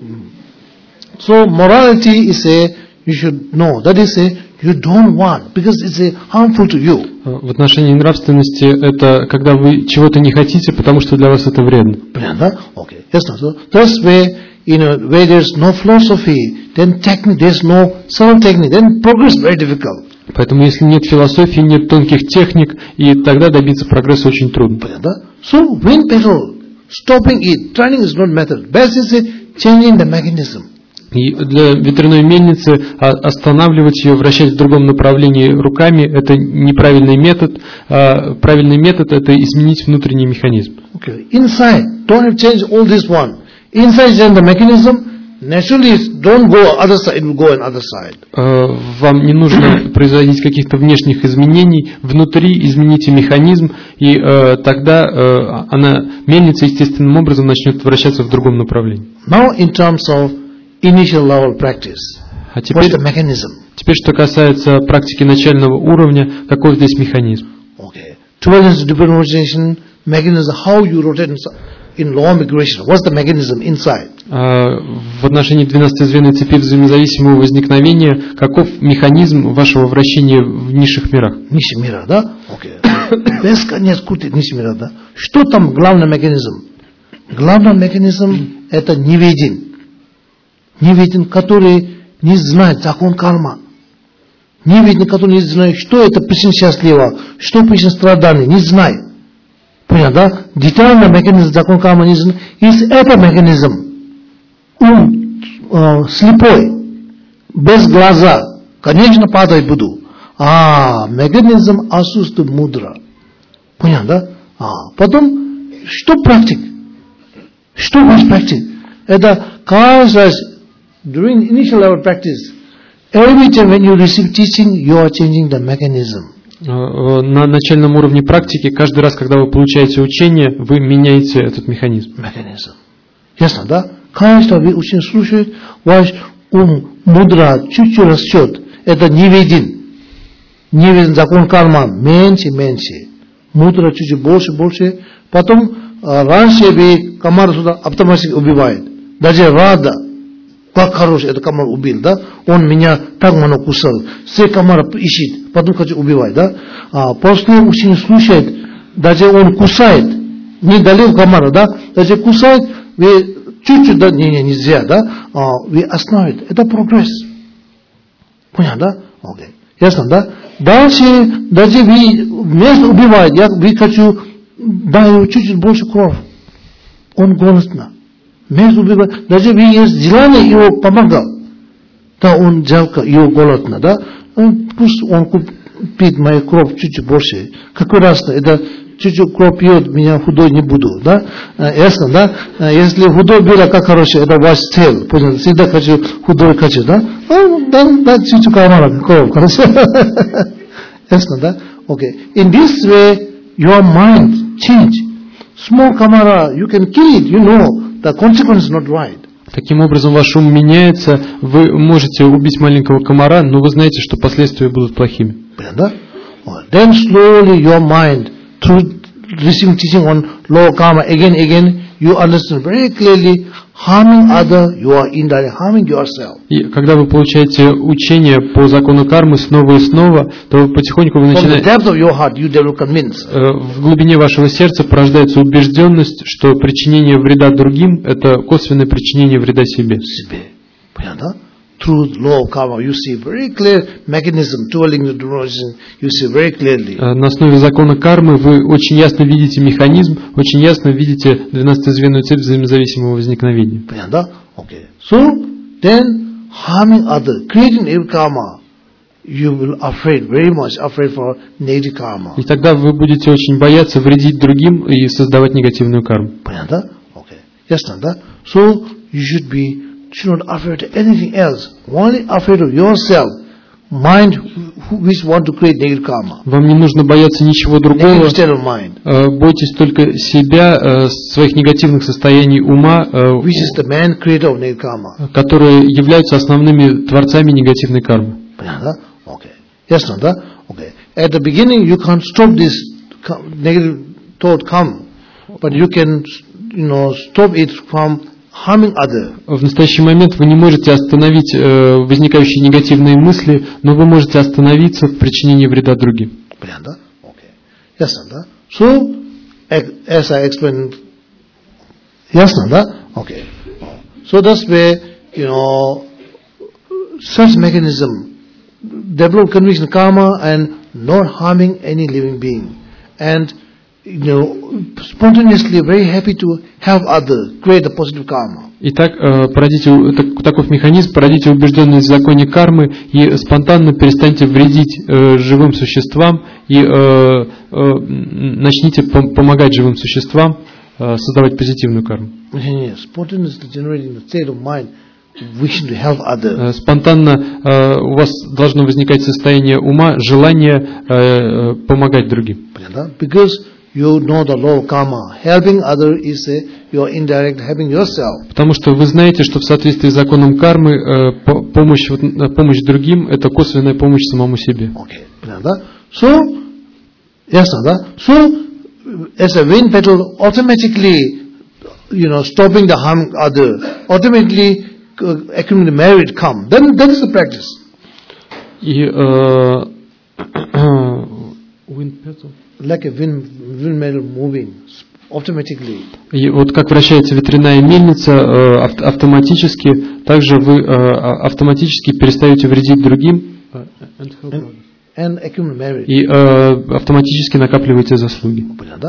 So morality is a, you should know, that is a, you don't want, because it's a harmful to you. В отношении нравственности это когда вы чего-то не хотите, потому что для вас это вредно. Понятно? Okay. Ясно. So that's where, where there's no philosophy, then technique, there's no subtle technique, then progress very difficult. Поэтому если нет философии, нет тонких техник, и тогда добиться прогресса очень трудно. Понятно? So wind petrol, stopping it, turning is not method. Best is changing the mechanism. И для ветряной мельницы останавливать ее, вращать в другом направлении руками, это неправильный метод. Правильный метод – это изменить внутренний механизм. Okay. Inside, don't have change all this one. Inside change the mechanism, naturally don't go other side, it will go on other side. Вам не нужно производить каких-то внешних изменений. Внутри измените механизм, и тогда мельница естественным образом начнет вращаться в другом направлении. Now in terms of initial level practice. What's the mechanism? Теперь, что касается практики начального уровня, какой здесь механизм? Okay. 12 depersonalization mechanism, how you rotate in law migration. What's the mechanism inside? В отношении 12-звенной цепи взаимозависимого возникновения, каков механизм вашего вращения в низших мирах? Низших мирах, да? Okay. Без конец крутит низших мирах, да? Что там главный механизм? Главный механизм это невиден. Невиден, который не знает закон карма. Невиден, который не знает, что это причина счастлива, что причина страдания, не знает. Понятно, да? Детальный механизм закон кармы не знает. Есть это механизм. Слепой, без глаза, конечно, падать буду. Механизм отсутствует мудро. Понятно, да? Потом, что практик? Что ваш практик? Это каждый раз, during initial level practice, every time when you receive teaching, you are changing the mechanism. На начальном уровне практики, каждый раз, когда вы получаете учение, вы меняете этот механизм. Механизм. Ясно, да? Каждый вы очень слушает, ваш ум мудро чуть-чуть растет. Это не виден. Не виден закон карма. Меньше. Мудро чуть-чуть больше. Потом раньше вы комар сюда автоматически убивает. Даже рада. Как хороший, это комар убил, да? Он меня так много кусал. Все комара ищет, потом хочет убивать, да? После очень слушает, даже он кусает. Не долил комара, да? Даже кусает, вы чуть-чуть, да? Нельзя, да? Вы остановите. Это прогресс. Понятно, да? Окей. Ясно, да? Дальше, даже вы вместо убивает, вы хочу дать чуть-чуть больше кровь. Он голодно. Даже вы есть желание его помогал. Да, он жалко, его голодно, да? Пусть он купит мою кровь чуть-чуть больше. Какой раз это чуть-чуть кровь пьет, меня худой не буду, да? Ясно, да? Если худой было, как хороший, это ваш цель. Понял? Всегда хочу худой хочу, да? Да, чуть-чуть камара, кровь, хорошо? Ясно, да? Okay. In this way, your mind change. Small camera, you can kill it, you know. The consequence is not right. Таким образом, ваш ум меняется, вы можете убить маленького комара, но вы знаете, что последствия будут плохими. Да? Then slowly your mind, through receiving teaching on law of karma again, you understand very clearly, harming other, you are indirectly harming yourself. И когда вы получаете учение по закону кармы снова и снова, то потихоньку вы начинаете... В глубине вашего сердца порождается убежденность, что причинение вреда другим – это косвенное причинение вреда себе. Понятно? Through law of karma, you see very clear mechanism, twirling the direction, you see very clearly. На основе закона кармы вы очень ясно видите механизм, очень ясно видите 12-звенную цепь взаимозависимого возникновения. Понятно? Okay. So, then, harming others, creating evil karma, you will very much afraid for negative karma. И тогда вы будете очень бояться вредить другим и создавать негативную карму. Понятно? Okay. Ясно, да? So, you should not afraid of anything else, only afraid of yourself. mind which want to create negative karma. Вам не нужно бояться ничего другого. Negative state of mind. Бойтесь только себя, своих негативных состояний ума, Which is the man creator of negative karma. которые являются основными творцами негативной кармы. Okay. Yes, Nanda? Okay. At the beginning, you can't stop this negative thought come, but you can, stop it from harming others. В настоящий момент вы не можете остановить возникающие негативные мысли, но вы можете остановиться в причинении вреда другим. Okay. Yes, Nanda? So, as I explained, yes, Nanda? Okay. So that's where, such mechanism develop conviction karma and not harming any living being, and spontaneously very happy to help others create a positive karma. Итак, таков механизм, породите убежденность в законе кармы и спонтанно перестаньте вредить живым существам и начните помогать живым существам создавать позитивную карму. Spontaneously generating the state of mind wishing to help others. Спонтанно у вас должно возникать состояние ума, желание помогать другим. Because you know the law of karma. Helping others is your indirect helping yourself. Потому что вы знаете, что в соответствии с законом кармы помощь другим – это косвенная помощь самому себе. Okay. So, yes, so as a wind petal automatically, stopping the harm others, automatically accumulating merit come. Then that is the practice. И wind petal. Like a windmill moving automatically. И вот как вращается ветряная мельница автоматически, также вы автоматически перестаете вредить другим and accumulate merit. И автоматически накапливаете заслуги.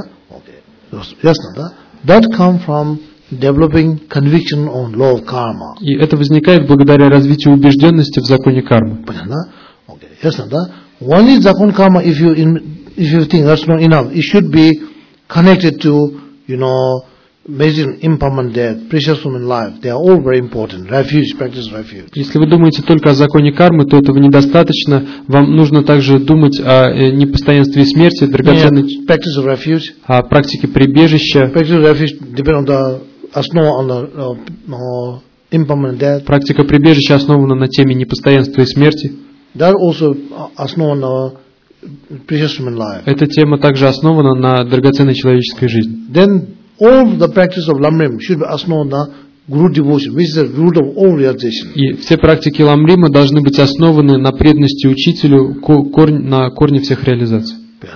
That come from developing conviction on law of karma. И это возникает благодаря развитию убежденности в законе кармы. Only закон karma, if you think that's not enough, it should be connected to, medicine, impermanent death, precious human life. They are all very important. Refuge, practice refuge. Если вы думаете только о законе кармы, то этого недостаточно. Вам нужно также думать о непостоянстве смерти, драгоценной, practice of refuge. О практике прибежища. Practice of refuge depend on the основа on the impermanent death. Практика прибежища основана на теме непостоянства и смерти. That also основана на precious human life. Эта тема также основана на драгоценной человеческой жизни. Then all the practice of lamrim should be основана на guru devotion, which is the root of all realization. И все практики ламрима должны быть основаны на преданности учителю, на корне всех реализаций.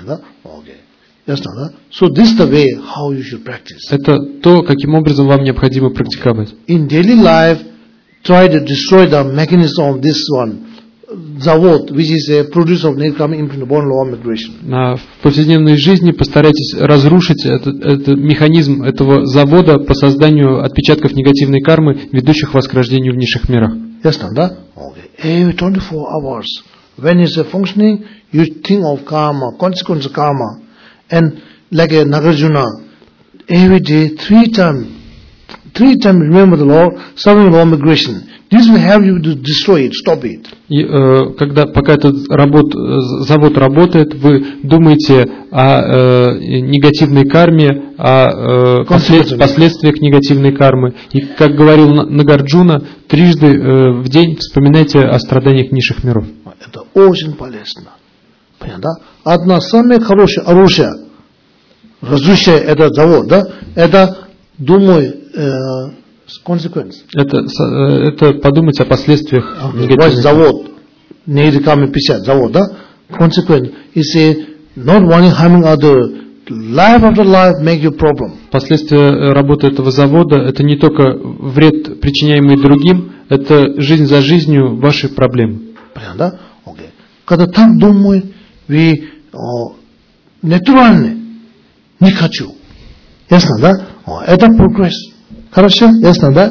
So this is the way how you should practice. Это то, каким образом вам необходимо практиковать. In daily life, try to destroy the mechanism of this one, завод, which is a producer of negative karma imprint upon law of migration. В повседневной жизни постарайтесь разрушить этот механизм этого завода по созданию отпечатков негативной кармы, ведущих вас к рождению в низших мирах. Yes, Nanda? Okay. Every 24 hours, when it's functioning, you think of karma, consequence of karma. And like a Nagarjuna, every day, three times remember the law, serving law of migration. This will help you to destroy it, stop it. И пока этот завод работает, вы думаете о негативной карме, о последствиях негативной кармы. И, как говорил Нагарджуна, трижды в день вспоминайте о страданиях низших миров. Это очень полезно. Понятно? Одна самая хорошая оружие, разрушая этот завод, да, это думай consequence. Это подумать о последствиях негативной. Ваш завод, негативный печать, завод, да, consequence is not wanting harming other. Life after life make you problem. Последствия работы этого завода – это не только вред, причиняемый другим, это жизнь за жизнью ваши проблемы. Понятно? Окей. Когда так думаю, вы натурально не хочу. Ясно, да? Это прогресс. Хорошо? Ясно, да?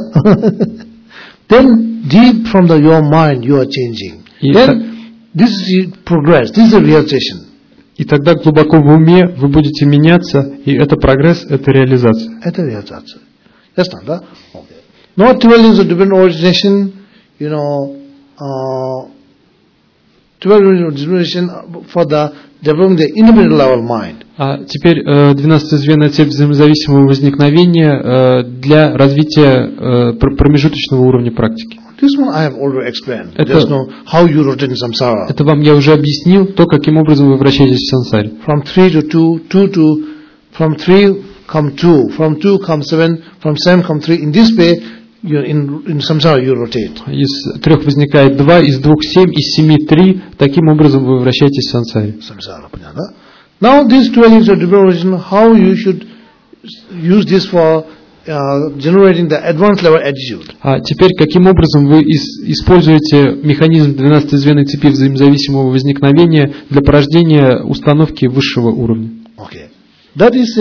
Then deep from your mind you are changing. Then this is progress. This is realization. И тогда глубоко в уме вы будете меняться, и это прогресс, это реализация. Это реализация. Ясно, да? Okay. Not dwelling on different origination, 12 dispensation for the developing the independent level mind. А теперь 12-звенная цепь взаимозависимого возникновения для развития промежуточного уровня практики. This one I have already explained. Just know how you rotate in samsara. Это вам я уже объяснил, то, каким образом вы вращаетесь в сансаре. From 3 to 2, 2 to, from 3 come 2, from 2 come 7, from 7 come 3. In this way, in samsara you rotate. Из 3 возникает 2, из 2 7, из 7 3. Таким образом вы вращаетесь в сансаре. Samsara, понятно? Now these 12 of development, how you should use this for generating the advanced level attitude. А теперь, каким образом вы используете механизм 12-звенной цепи взаимозависимого возникновения для порождения установки высшего уровня? Okay. That is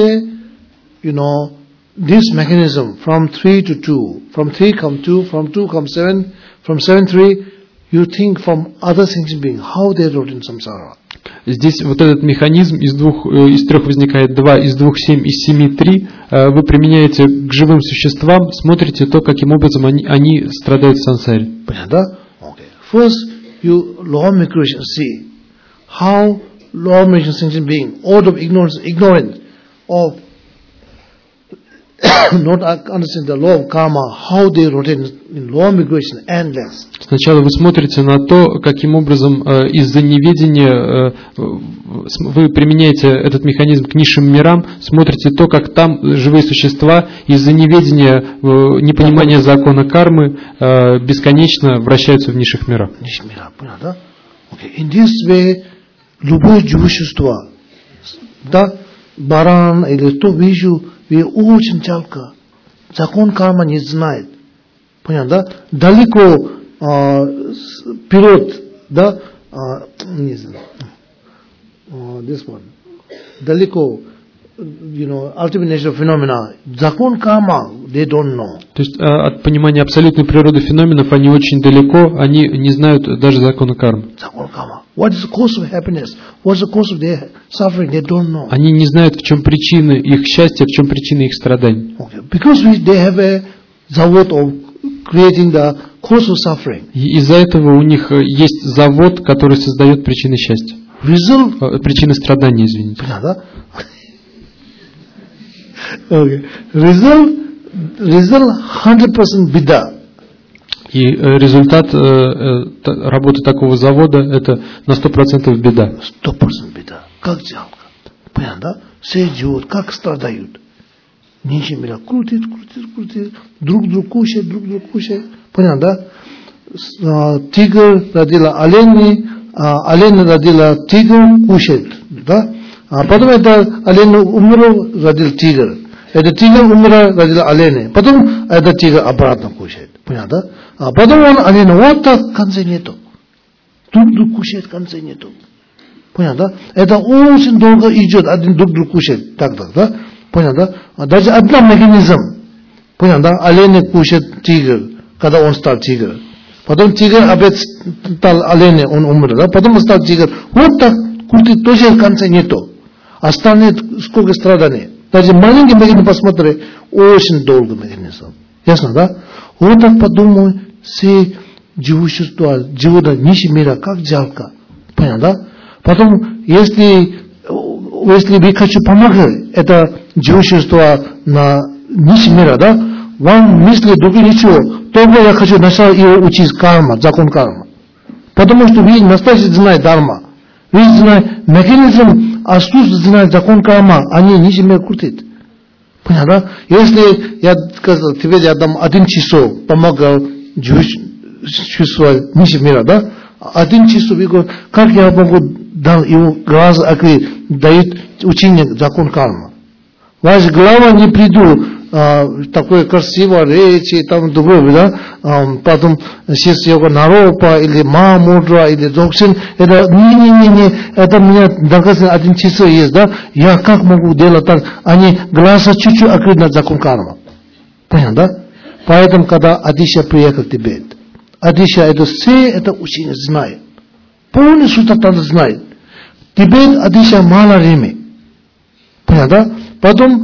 this mechanism from 3 to 2, from 3 come 2, from 2 come 7, from 7 3, you think from other sentient beings, how they wrote in samsara. Здесь вот этот механизм из 3 возникает 2, из 2 7, из 7 3. Вы применяете к живым существам, смотрите то, каким образом они страдают в сансаре. Понятно? Okay. First, you law of migration, see how law of migration sentient being, out of ignorance of not understand the law of karma, how they rotate in law of migration endless. Сначала вы смотрите на то, каким образом из-за неведения вы применяете этот механизм к низшим мирам, смотрите то, как там живые существа из-за неведения, непонимания закона кармы бесконечно вращаются в низших мирах. Низших мирах, понятно? Okay. In this way, любое живое существо, да, баран или то вижу, вы очень жалко. Закон кармы не знает. Понятно, да? Далеко вперед, да, не знаю. This one. Далеко, ultimate nature phenomena. Закон кармы, they don't know. То есть от понимания абсолютной природы феноменов они очень далеко, они не знают даже закона кармы. Закон кармы. What is the cause of happiness? What is the cause of their suffering? They don't know. Они не знают, в чем причины их счастья, в чем причины их страданий. Okay. Because they have a завод of creating the cause of suffering. Из-за этого у них есть завод, который создает причины счастья. Причины страдания, извините. Да? Okay. Result 100% беда. И результат работы такого завода это на 100% беда. 100% беда. Как жалко. Понятно, да? Все живут, как страдают. Ничего мира крутит. Друг кушает. Понятно, да? Тигр родила олень родила тигр, кушает. Да? А потом это олень умер, родил тигр. Это тигр умер, родил олень. Потом это тигр обратно кушает. Понятно, да? А потом он олень, вот так, конца нету. Друг кушает, конца нету. Понятно, да? Это очень долго идет, один друг кушает. Так, да? Понятно, да? Даже одна механизм. Понятно, да? Олень кушает тигр, когда он стал тигр. Потом тигр опять стал олень, он умер, да? Потом стал тигр. Вот так, крутит, тоже конца нету. Остальные сколько страданий. Даже маленький механизм посмотри, очень долго механизм. Ясно, да? Вот так подумай, все живые существа, живут низшего мира, как жалко. Понятно, да? Потом, если вы хотите помогать, это живые существа на низшем мире, да? Вам мысли другие ничего. Только я хочу сначала его учить карма, закон кармы. Потому что вы настоящий знаете дарма. Вы знаете механизм, отсутствует знает закон карма, они низший мир крутят. Понятно? Если я сказал, тебе я дам 1 часов, помогал чувствовать низшего мира, да? 1 часов, я говорю, как я могу дать его глаз открыть, дает учение закон кармы. Ваша голова не приду, такое красивое речи, там другое, да? Потом сейчас его наропа, или мамудра, или доксин, это не, это у меня доказано 1 час есть, да? Я как могу делать так? Они глаза чуть-чуть открыть на закон кармы. Понятно, да? Поэтому, когда Адиша приехал в Тибет, Адиша это все это учение знает. Полностью это знает. Тибет Адиша мало время. Понятно, да? Потом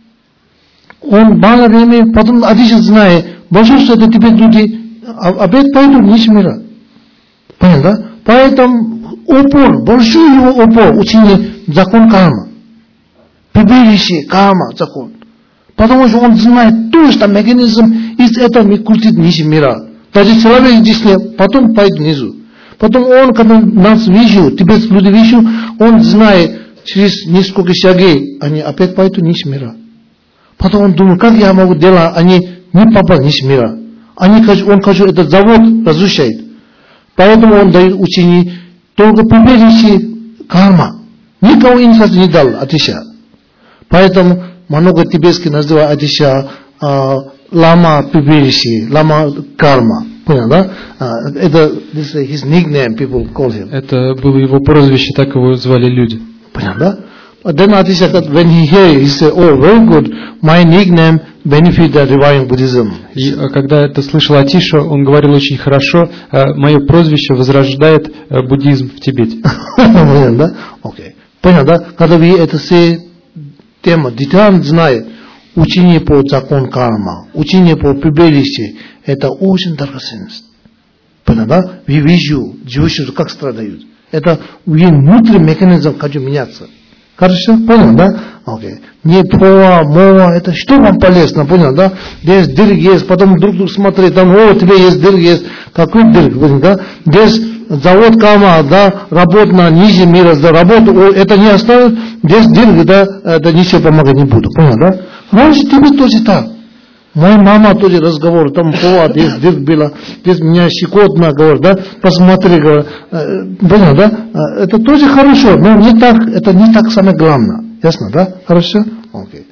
он мало времени, потом Адиша знает, большинство это Тибет люди опять пойдут в низший мир. Понятно, да? Поэтому упор, большой его упор, учение закон карма. Прибежище, карма, закон. Потому что он знает то, что механизм из этого крутит ниже мира. Даже человек здесь нет, потом пойдет внизу. Потом он, когда нас видел, тибетские люди видел, он знает, через несколько шагов они опять пойдут ниже мира. Потом он думает, как я могу делать, они не попали ниже мира. Он, кажется, этот завод разрушает. Поэтому он дает учение только прибежище карма. Никого инфраструктуры не дал, Атиша. Поэтому много тибетских называют Атиша лама прибежище, лама карма. Понял, да? Это his nickname, people call him. Это было его прозвище, так его звали люди. Понял, да? But then Atisha, when he heard, he said, oh, very good, my nickname benefit the reviving Buddhism. И когда это слышал Атиша, он говорил очень хорошо, мое прозвище возрождает буддизм в Тибете. Понял, да? Окей. Понял, да? Когда вы это все тема, детально знает, учение по закону карма, учение по прибежище, это очень драгоценность. Понял, да? Вы видите, живущие как страдают. Это внутренний механизм хочу меняться. Хорошо? Понял, да? Окей. Не поа, моа, это что вам полезно, понял, да? Здесь дырк есть, потом друг смотреть, там, о, тебе есть дырк есть. Какой дырк, понял, да? Здесь завод карма, да, работа на ниже мира, да, работу, это не оставит, здесь дырк, да, это ничего помогать не буду, понял, да? Раньше тебе тоже так. Моя мама тоже разговор, там, о, здесь дырк было, здесь меня щекотно, говорит, да, посмотри, говорит, понял, да? Это тоже хорошо, но не так, это не так самое главное. Ясно, да? Хорошо? Окей.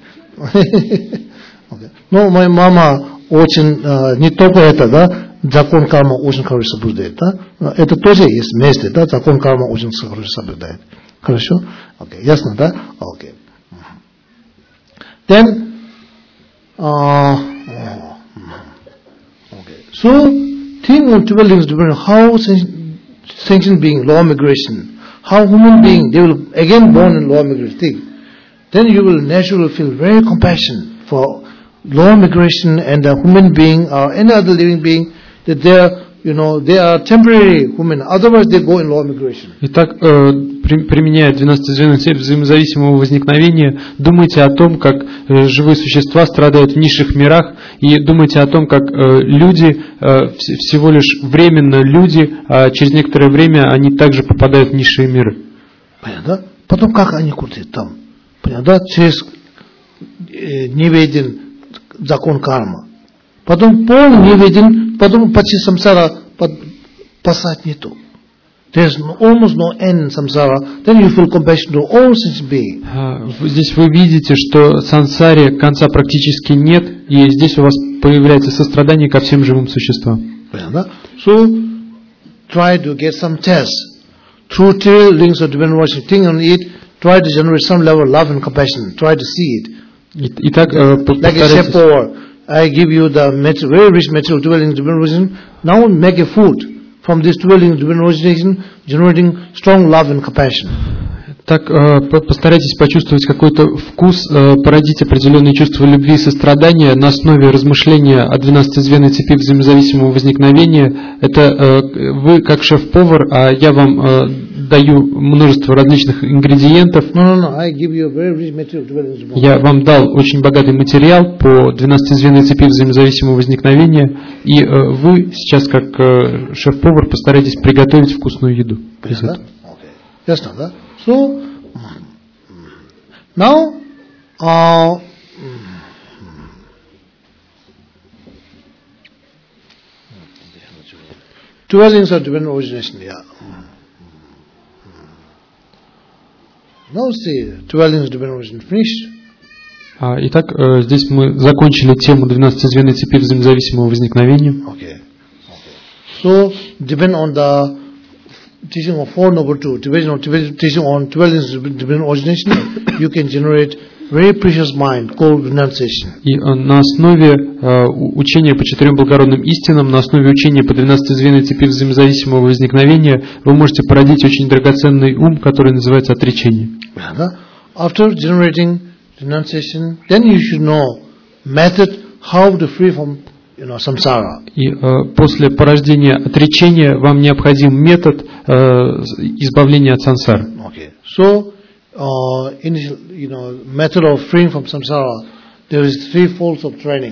Но моя мама очень, не только это, да, закон карма очень хорошо соблюдает, да? Это тоже есть вместе, да, закон карма очень хорошо соблюдает. Хорошо? Окей, ясно, да? Окей. Then, so, think on 12 links depending on how sentient being, law of migration, how human being, they will again born in law of migration, think. Then you will naturally feel very compassion for law of migration and the human being or any other living being, that they are, you know, they are temporary human, otherwise they go in law of migration. Итак, применяя 12-звенную цепь взаимозависимого возникновения, думайте о том, как живые существа страдают в низших мирах, и думайте о том, как люди, всего лишь временно люди, а через некоторое время они также попадают в низшие миры. Понятно, да? Потом как они крутят там? Понятно, да? Через неведен закон карма. Потом полный неведен, потом почти самсара спасать нету. There's almost no end samsara. Then you feel compassion to all sentient beings. Здесь вы видите, что сансаре конца практически нет, и здесь у вас появляется сострадание ко всем живым существам. So try to get some tests through 12 links of divine worship. Think on it. Try to generate some level of love and compassion. Try to see it. Итак, like a chef power. I give you the material, very rich material, 12 links of divine worship. Now make a food. From this 12 links of divine origination, generating strong love and compassion. Так, постарайтесь почувствовать какой-то вкус, породить определенные чувства любви и сострадания на основе размышления о 12-звенной цепи взаимозависимого возникновения. Это вы как шеф-повар, а я вам даю множество различных ингредиентов. Я вам дал очень богатый материал по 12-звенной цепи взаимозависимого возникновения, и вы сейчас как шеф-повар постарайтесь приготовить вкусную еду. Ясно, да? So, now, 12 links of divine origination, yeah. Now see, 12 links of divine origination finished. Итак, здесь мы закончили тему 12-звенной цепи взаимозависимого возникновения. Okay. So, depend on the teaching of 4 Noble Truths, teaching on 12 links of divine origination, you can generate very precious mind called renunciation. И на основе учения по 4 благородным истинам, на основе учения по 12-звенной цепи взаимозависимого возникновения, вы можете породить очень драгоценный ум, который называется отречение. After generating renunciation, then you should know method how to free from samsara. И после порождения отречения вам необходим метод избавления от сансары. Okay. So, initial, method of freeing from samsara, there is three folds of training.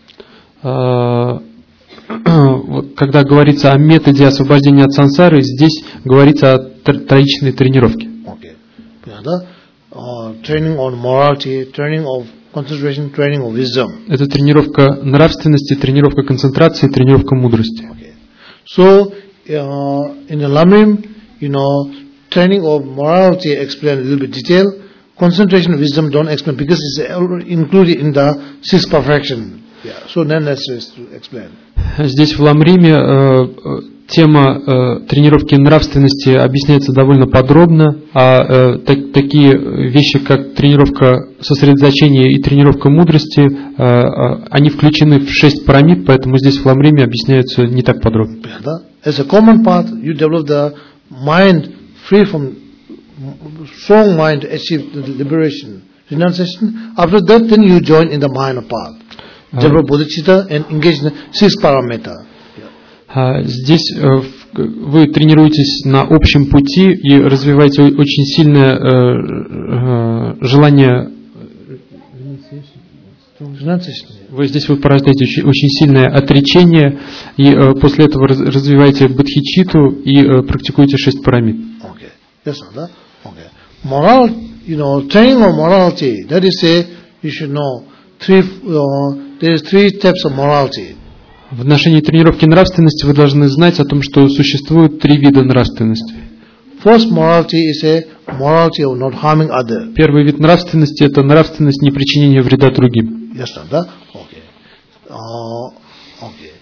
Когда говорится о методе освобождения от сансары, здесь говорится о троичной тренировке. Okay. Training on morality, training of concentration, training of wisdom. Это тренировка нравственности, тренировка концентрации, тренировка мудрости. Okay. So, in the Lamrim, training of morality explained a little bit detail. Concentration of wisdom don't explain because it's included in the sixth perfection. Yeah. So then let's explain. Здесь в Ламриме тема тренировки нравственности объясняется довольно подробно, а такие вещи, как тренировка сосредоточения и тренировка мудрости, они включены в 6 парамид, поэтому здесь в Ламриме объясняются не так подробно. As a common path, you develop the mind free from strong mind to achieve the liberation, renunciation. After that, then you join in the minor path. Develop bodhicitta and engage in the sixth paramita. Здесь вы тренируетесь на общем пути и развиваете очень сильное желание. Вы порождаете очень сильное отречение, и после этого развиваете бодхичитту и практикуете 6 парамид. Okay. Yes, sir. Okay. Moral, training of morality. That is, you should know there is 3 types of morality. В отношении тренировки нравственности вы должны знать о том, что существует 3 вида нравственности. First morality is a morality of not harming others. Первый вид нравственности – это нравственность непричинения вреда другим. Yes, sir. Okay. Okay.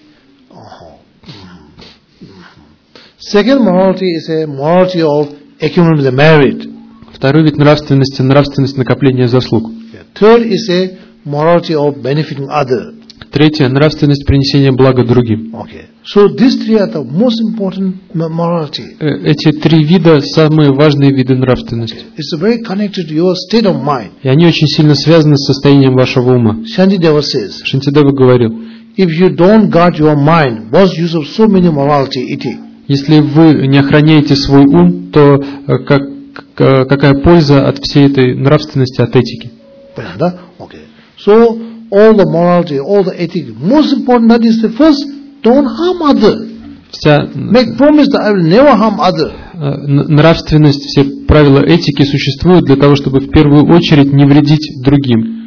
Second morality is a morality of accumulating the merit. Второй вид нравственности – нравственность накопления заслуг. Third is a morality of benefiting others. Третье – нравственность принесения блага другим. Okay. So these 3 are the most important morality. Эти 3 вида – самые важные виды нравственности. It's very connected to your state of mind. И они очень сильно связаны с состоянием вашего ума. Shantideva says, Шантидева говорил, if you don't guard your mind, what's use of so many morality eating? Если вы не охраняете свой ум, то какая польза от всей этой нравственности, от этики? Okay. So all the morality, all the ethics, most important that is the first, don't harm others. Make promise that I will never harm others. Nравственность, все правила этики существуют для того, чтобы в первую очередь не вредить другим.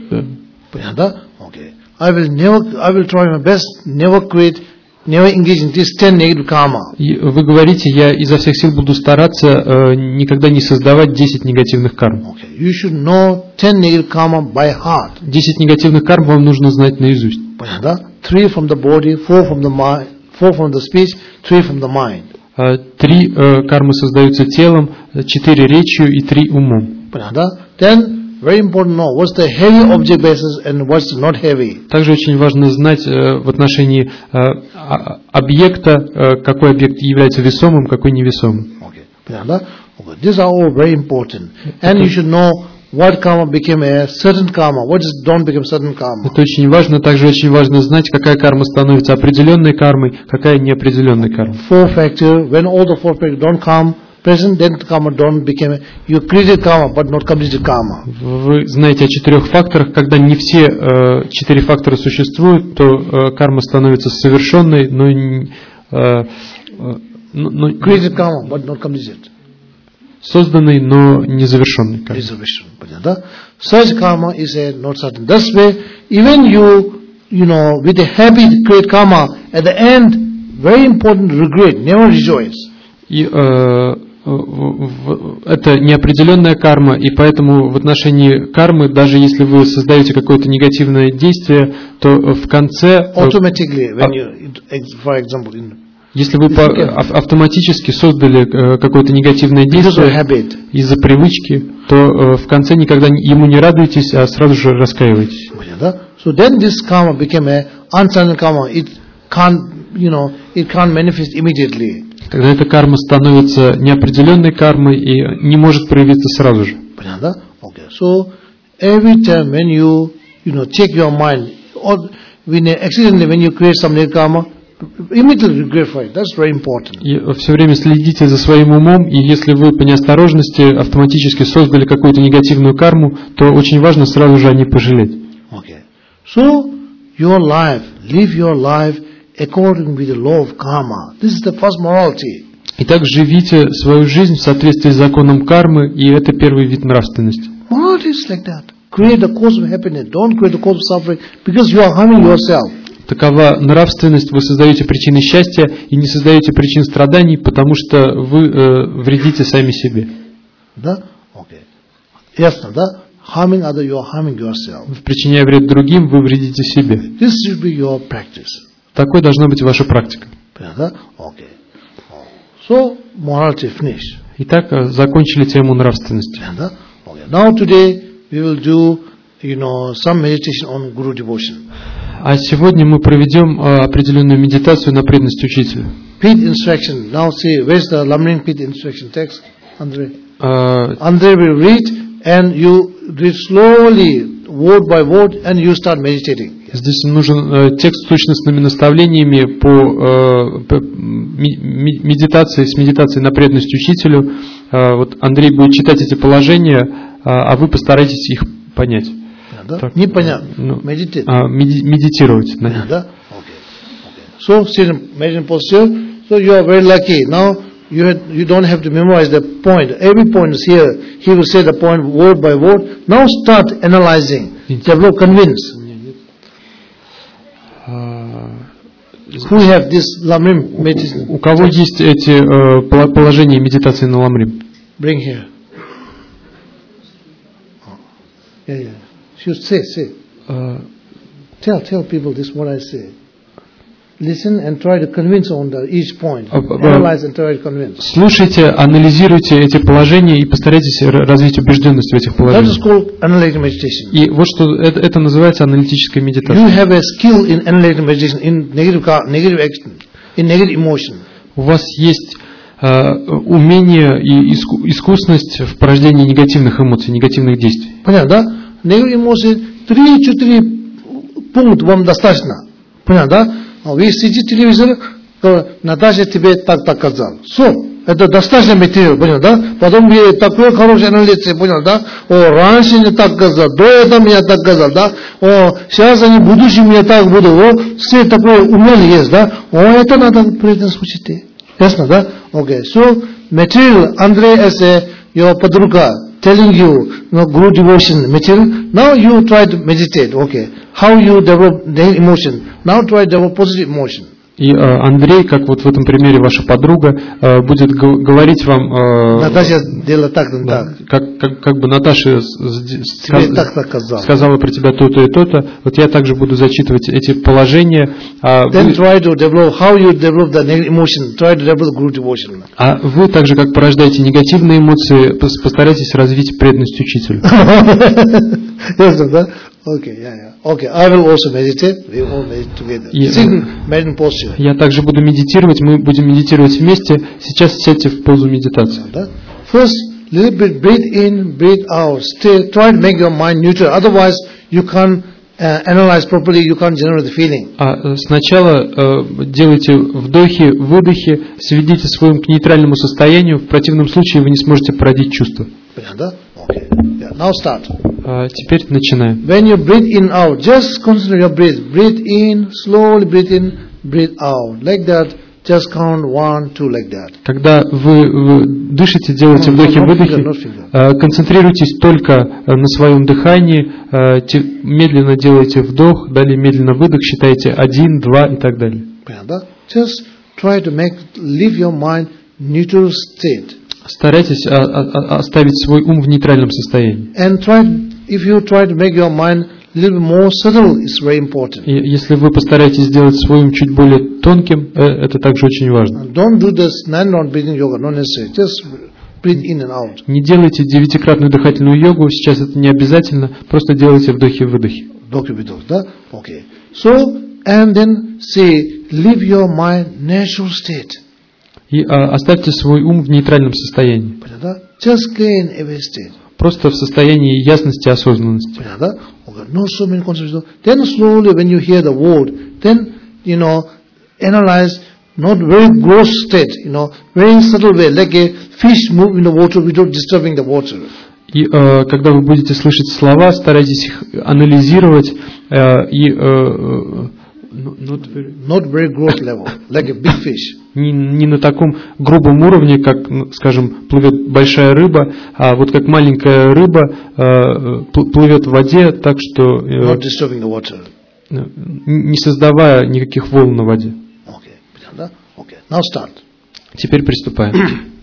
Okay. I will try my best, never engage in this 10 negative karma. Вы говорите, я изо всех сил буду стараться никогда не создавать 10 негативных карм. Okay. You should know 10 negative karma by heart. 10 негативных карм вам нужно знать наизусть. 3 from the body, 4 from the mind, 4 from the speech, 3 from the mind. 3 кармы создаются телом, 4 речью и 3 умом. Then very important to know what's the heavy object basis and what's not heavy. Также очень важно знать в отношении объекта, какой объект является весомым, какой невесомым. Okay. These are all very important. And you should know what karma became a certain karma, what don't become certain karma. Это очень важно. Также очень важно знать, какая карма становится определенной кармой, какая неопределенной кармой. 4 factors, when all the 4 factors don't come present, then karma don't become, you created karma but not completed karma. Вы знаете о 4 факторах. Когда не все 4 фактора существуют, то карма становится совершенной, но created karma but not completed. Созданной, но не завершенной кармой. Such karma is not certain. Thus way, even you with a habit create karma, at the end, very important regret, never rejoice. И это неопределенная карма, и поэтому в отношении кармы, даже если вы создаете какое-то негативное действие, то в конце... Automatically, when you, for example, если вы автоматически создали какое-то негативное действие из-за привычки, то в конце никогда ему не радуетесь, а сразу же раскаиваетесь. So then this karma became a uncertain karma. It can't manifest immediately. Тогда эта карма становится неопределенной кармой и не может проявиться сразу же. Okay. So every time when you check your mind, or accidentally when you create some negative karma, immediately regret for it. That's very important. И все время следите за своим умом, и если вы по неосторожности автоматически создали какую-то негативную карму, то очень важно сразу же о ней пожалеть. Okay. So, your life, live your life according with the law of karma. This is the first morality. Итак, живите свою жизнь в соответствии с законом кармы, и это первый вид нравственности. Morality is like that. Create a cause of happiness. Don't create a cause of suffering because you are harming yourself. Такова нравственность, вы создаете причины счастья и не создаете причин страданий, потому что вы вредите сами себе. Да? Okay. Ясно, да? Harming others, you are harming yourself. Причиняя вред другим, вы вредите себе. This should be your practice. Такой должна быть ваша практика. Да? Okay. So, morality finish. Итак, закончили тему нравственности. Да? Okay. Now today we will do, some meditation on Guru devotion. А сегодня мы проведем определенную медитацию на преданность учителю. Pith instruction. Now see, where's the Lamrim Pith instruction text, Andre? Andre will read, and you read slowly, word by word, and you start meditating. Здесь нужен текст с точностными наставлениями по медитации, с медитацией на преданность учителю. Вот Андрей будет читать эти положения, а вы постарайтесь их понять. Так, непонятно. Медитировать на них. Okay. So, sit in meditation posture. So you are very lucky. Now you don't have to memorize the point. Every point is here. He will say the point word by word. Now start analyzing. Develop convince. Who have this Lamrim meditation? У кого есть эти положения медитации на Ламрим? Bring here. Yeah. Should say. Tell people this what I say. Listen and try to convince on each point. Analyze and try to convince. Слушайте, анализируйте эти положения и постарайтесь развить убежденность в этих положениях. That is called analytic meditation. И вот что это называется аналитическая медитация. You have a skill in analytic meditation in negative action, in negative emotion. У вас есть умение и искусность в порождении негативных эмоций, негативных действий. Понятно, да? Negative emotion 3-4 пункта вам достаточно. Понятно, да? Вы сидите телевизор, Наташа тебе так сказал. Это достаточно материал, понял, да? Потом вы такой хороший аналитик, понял, да? Раньше не так сказал, до этого меня так сказал, да? Сейчас они в будущем мне так будут. Все такое умели есть, да? Это надо преданно слушать. Ясно, да? Okay. So, material, Andre as your подруга, telling you, Guru devotion material. Now you try to meditate. Okay. How you develop the emotion. Now try to develop positive emotion. И Андрей, как вот в этом примере ваша подруга, будет говорить вам, Наташа делала так, как бы Наташа сказала про тебя то-то и то-то. Вот я также буду зачитывать эти положения. Then try to develop how you develop the negative emotion. Try to develop Guru devotion. А вы также, как порождаете негативные эмоции, постарайтесь развить преданность учителю. Yes, да? Okay, yeah. Okay, I will also meditate. We all meditate together. Meditation posture. Я также буду медитировать. Мы будем медитировать вместе. Сейчас сядьте в позу медитации. First, little bit breathe in, breathe out. Stay. Try to make your mind neutral. Otherwise, you can't analyze properly. You can't generate the feeling. Сначала делайте вдохи, выдохи, сведите свой ум к нейтральному состоянию. В противном случае вы не сможете породить чувство. Okay. Yeah. Now start. Теперь начинаем. When you breathe in out, just concentrate your breath. Breathe in, slowly breathe in, breathe out. Like that. Just count 1, 2, like that. Когда вы дышите, делаете вдохи-выдохи, концентрируйтесь только на своем дыхании, медленно делайте вдох, далее медленно выдох, считайте 1, 2 и так далее. Just try to leave your mind neutral state. Старайтесь оставить свой ум в нейтральном состоянии. And if you try to make your mind a little more subtle, it's very important. И если вы постараетесь сделать свой ум чуть более тонким, это также очень важно. Don't do this 9-round breathing yoga, not necessary. Just breathe in and out. Не делайте 9-кратную дыхательную йогу, сейчас это не обязательно, просто делайте вдохи-выдохи. Вдохи-выдохи, да? Okay. So, and then say, leave your mind natural state. И оставьте свой ум в нейтральном состоянии. Just clear in every state. Просто в состоянии ясности и осознанности. Not so many concepts. Then slowly when you hear the word, then, analyze, not very gross state, very subtle way, like a fish move in the water without disturbing the water. И когда вы будете слышать слова, старайтесь их анализировать Not very gross level, like a big fish. Не на таком грубом уровне, как, скажем, плывет большая рыба, а вот как маленькая рыба плывет в воде, так что Not disturbing the water. Не создавая никаких волн на воде. Okay. Now start. Теперь приступаем.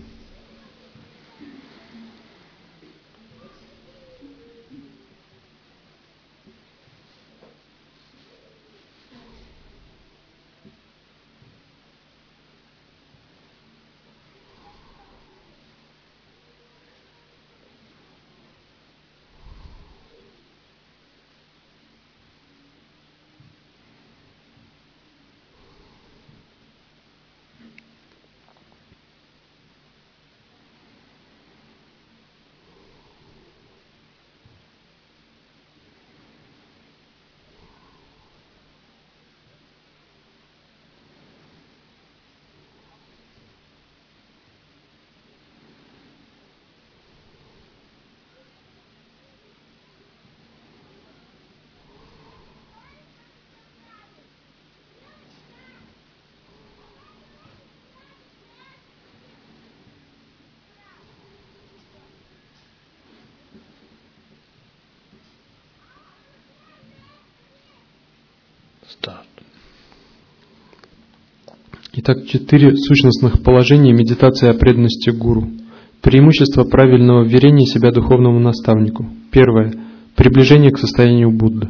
Итак, 4 сущностных положения медитации о преданности гуру. Преимущество правильного вверения себя духовному наставнику. Первое. Приближение к состоянию Будды.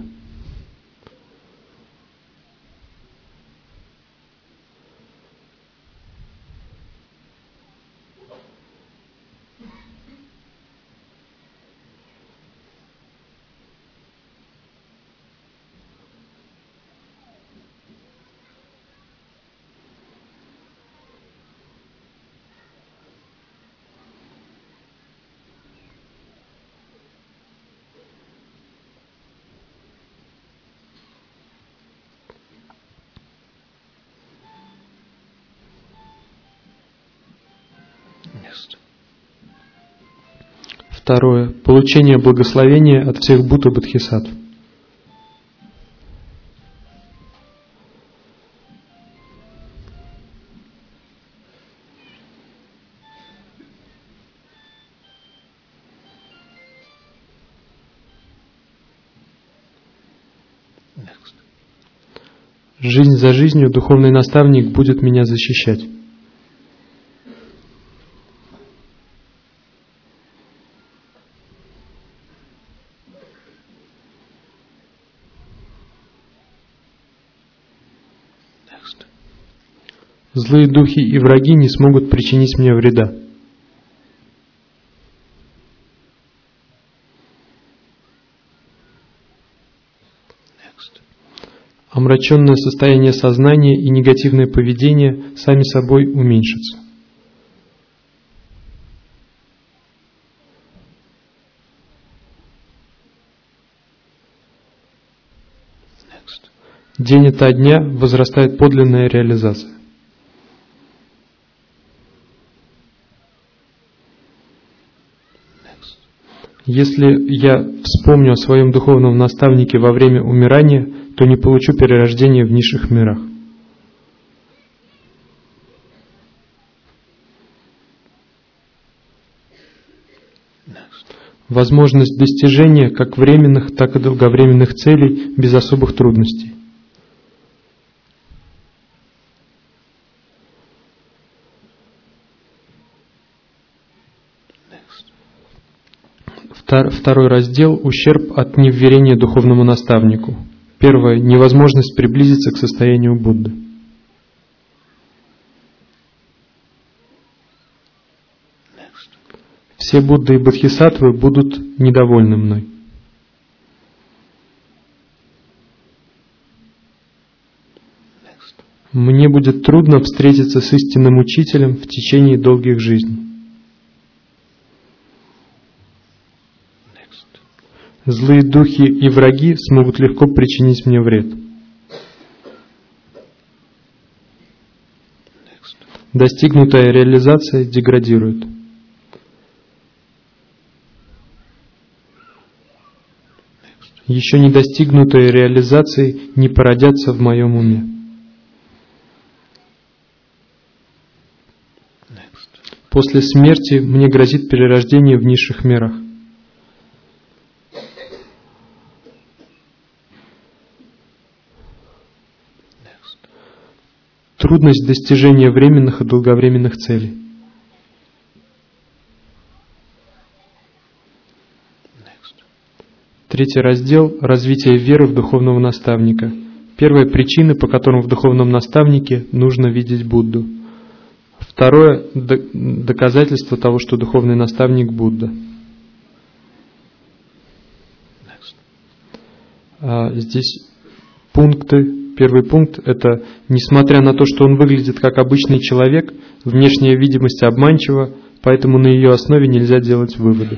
Второе. Получение благословения от всех Будд и Бодхисаттв. Жизнь за жизнью духовный наставник будет меня защищать. Злые духи и враги не смогут причинить мне вреда. Омраченное состояние сознания и негативное поведение сами собой уменьшатся. День ото дня возрастает подлинная реализация. Если я вспомню о своем духовном наставнике во время умирания, то не получу перерождения в низших мирах. Возможность достижения как временных, так и долговременных целей без особых трудностей. Второй раздел – ущерб от невверения духовному наставнику. Первое – невозможность приблизиться к состоянию Будды. Все Будды и Бодхисаттвы будут недовольны мной. Мне будет трудно встретиться с истинным учителем в течение долгих жизней. Злые духи и враги смогут легко причинить мне вред. Достигнутая реализация деградирует. Еще не достигнутые реализации не породятся в моем уме. После смерти мне грозит перерождение в низших мирах. Трудность достижения временных и долговременных целей. Третий раздел – развитие веры в духовного наставника. Первая причина, по которой в духовном наставнике нужно видеть Будду. Второе – доказательство того, что духовный наставник Будда. Здесь пункты. Первый пункт – это, несмотря на то, что он выглядит как обычный человек, внешняя видимость обманчива, поэтому на ее основе нельзя делать выводы.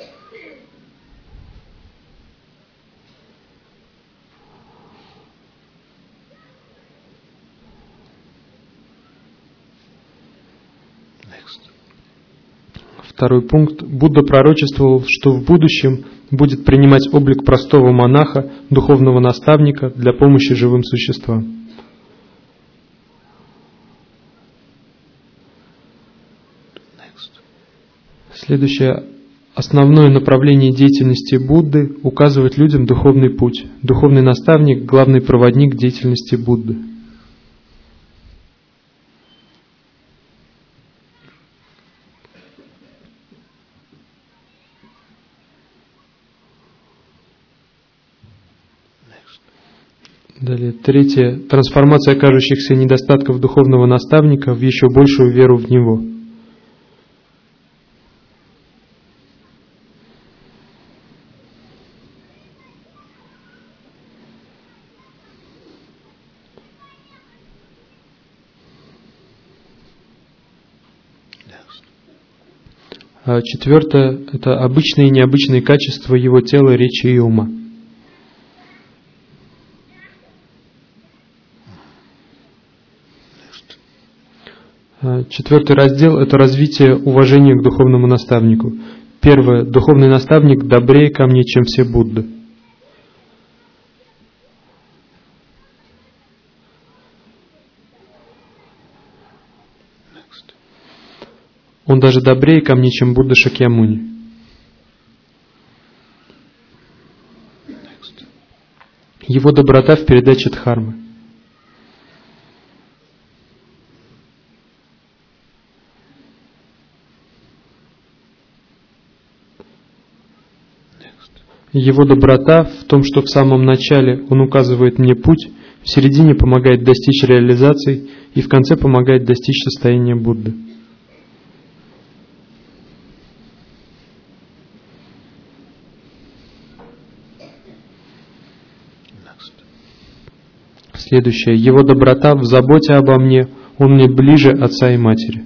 Второй пункт. Будда пророчествовал, что в будущем будет принимать облик простого монаха, духовного наставника для помощи живым существам. Следующее. Основное направление деятельности Будды – указывать людям духовный путь. Духовный наставник – главный проводник деятельности Будды. Далее, третье. Трансформация кажущихся недостатков духовного наставника в еще большую веру в него. Четвертое. Это обычные и необычные качества его тела, речи и ума. Четвертый раздел – это развитие уважения к духовному наставнику. Первое. Духовный наставник добрее ко мне, чем все Будды. Он даже добрее ко мне, чем Будда Шакьямуни. Его доброта в передаче дхармы. Его доброта в том, что в самом начале он указывает мне путь, в середине помогает достичь реализации и в конце помогает достичь состояния Будды. Следующее. Его доброта в заботе обо мне, он мне ближе отца и матери.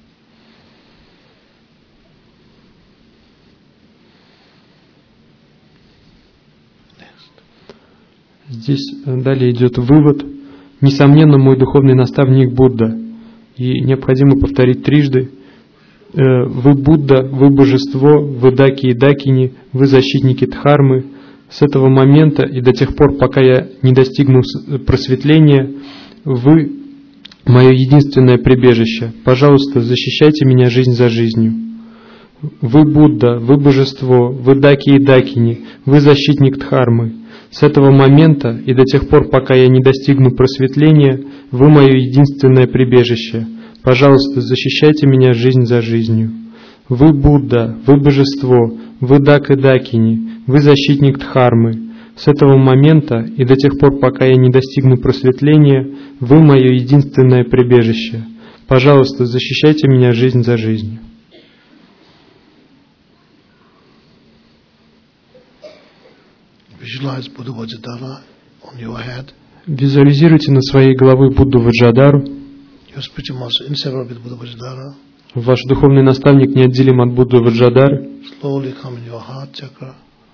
Здесь далее идет вывод. Несомненно, мой духовный наставник Будда. И необходимо повторить трижды. Вы Будда, вы Божество, вы Даки и Дакини, вы защитники Дхармы. С этого момента и до тех пор, пока я не достигну просветления, вы мое единственное прибежище. Пожалуйста, защищайте меня жизнь за жизнью. Вы Будда, вы Божество, вы Даки и Дакини, вы защитник Дхармы. С этого момента и до тех пор, пока я не достигну просветления, вы мое единственное прибежище. Пожалуйста, защищайте меня жизнь за жизнью. Вы Будда, вы Божество, вы Дак и Дакини, вы защитник Дхармы. С этого момента и до тех пор, пока я не достигну просветления, вы мое единственное прибежище. Пожалуйста, защищайте меня жизнь за жизнью. Визуализируйте над своей головой Будду Ваджадару. Ваш духовный наставник неотделим от Будды Ваджадары.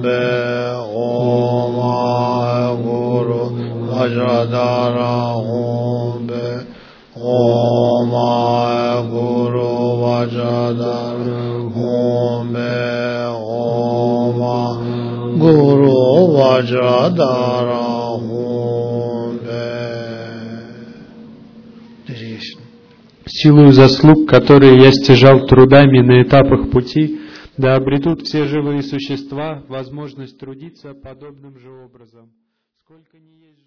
be Oma Guru Vajradhara Om be Oma Guru Vajradhara Om be Oma Guru Vajradhara Om be. Силою заслуг, которые я стяжал трудами на этапах пути, да обретут все живые существа возможность трудиться подобным же образом. Сколько ни есть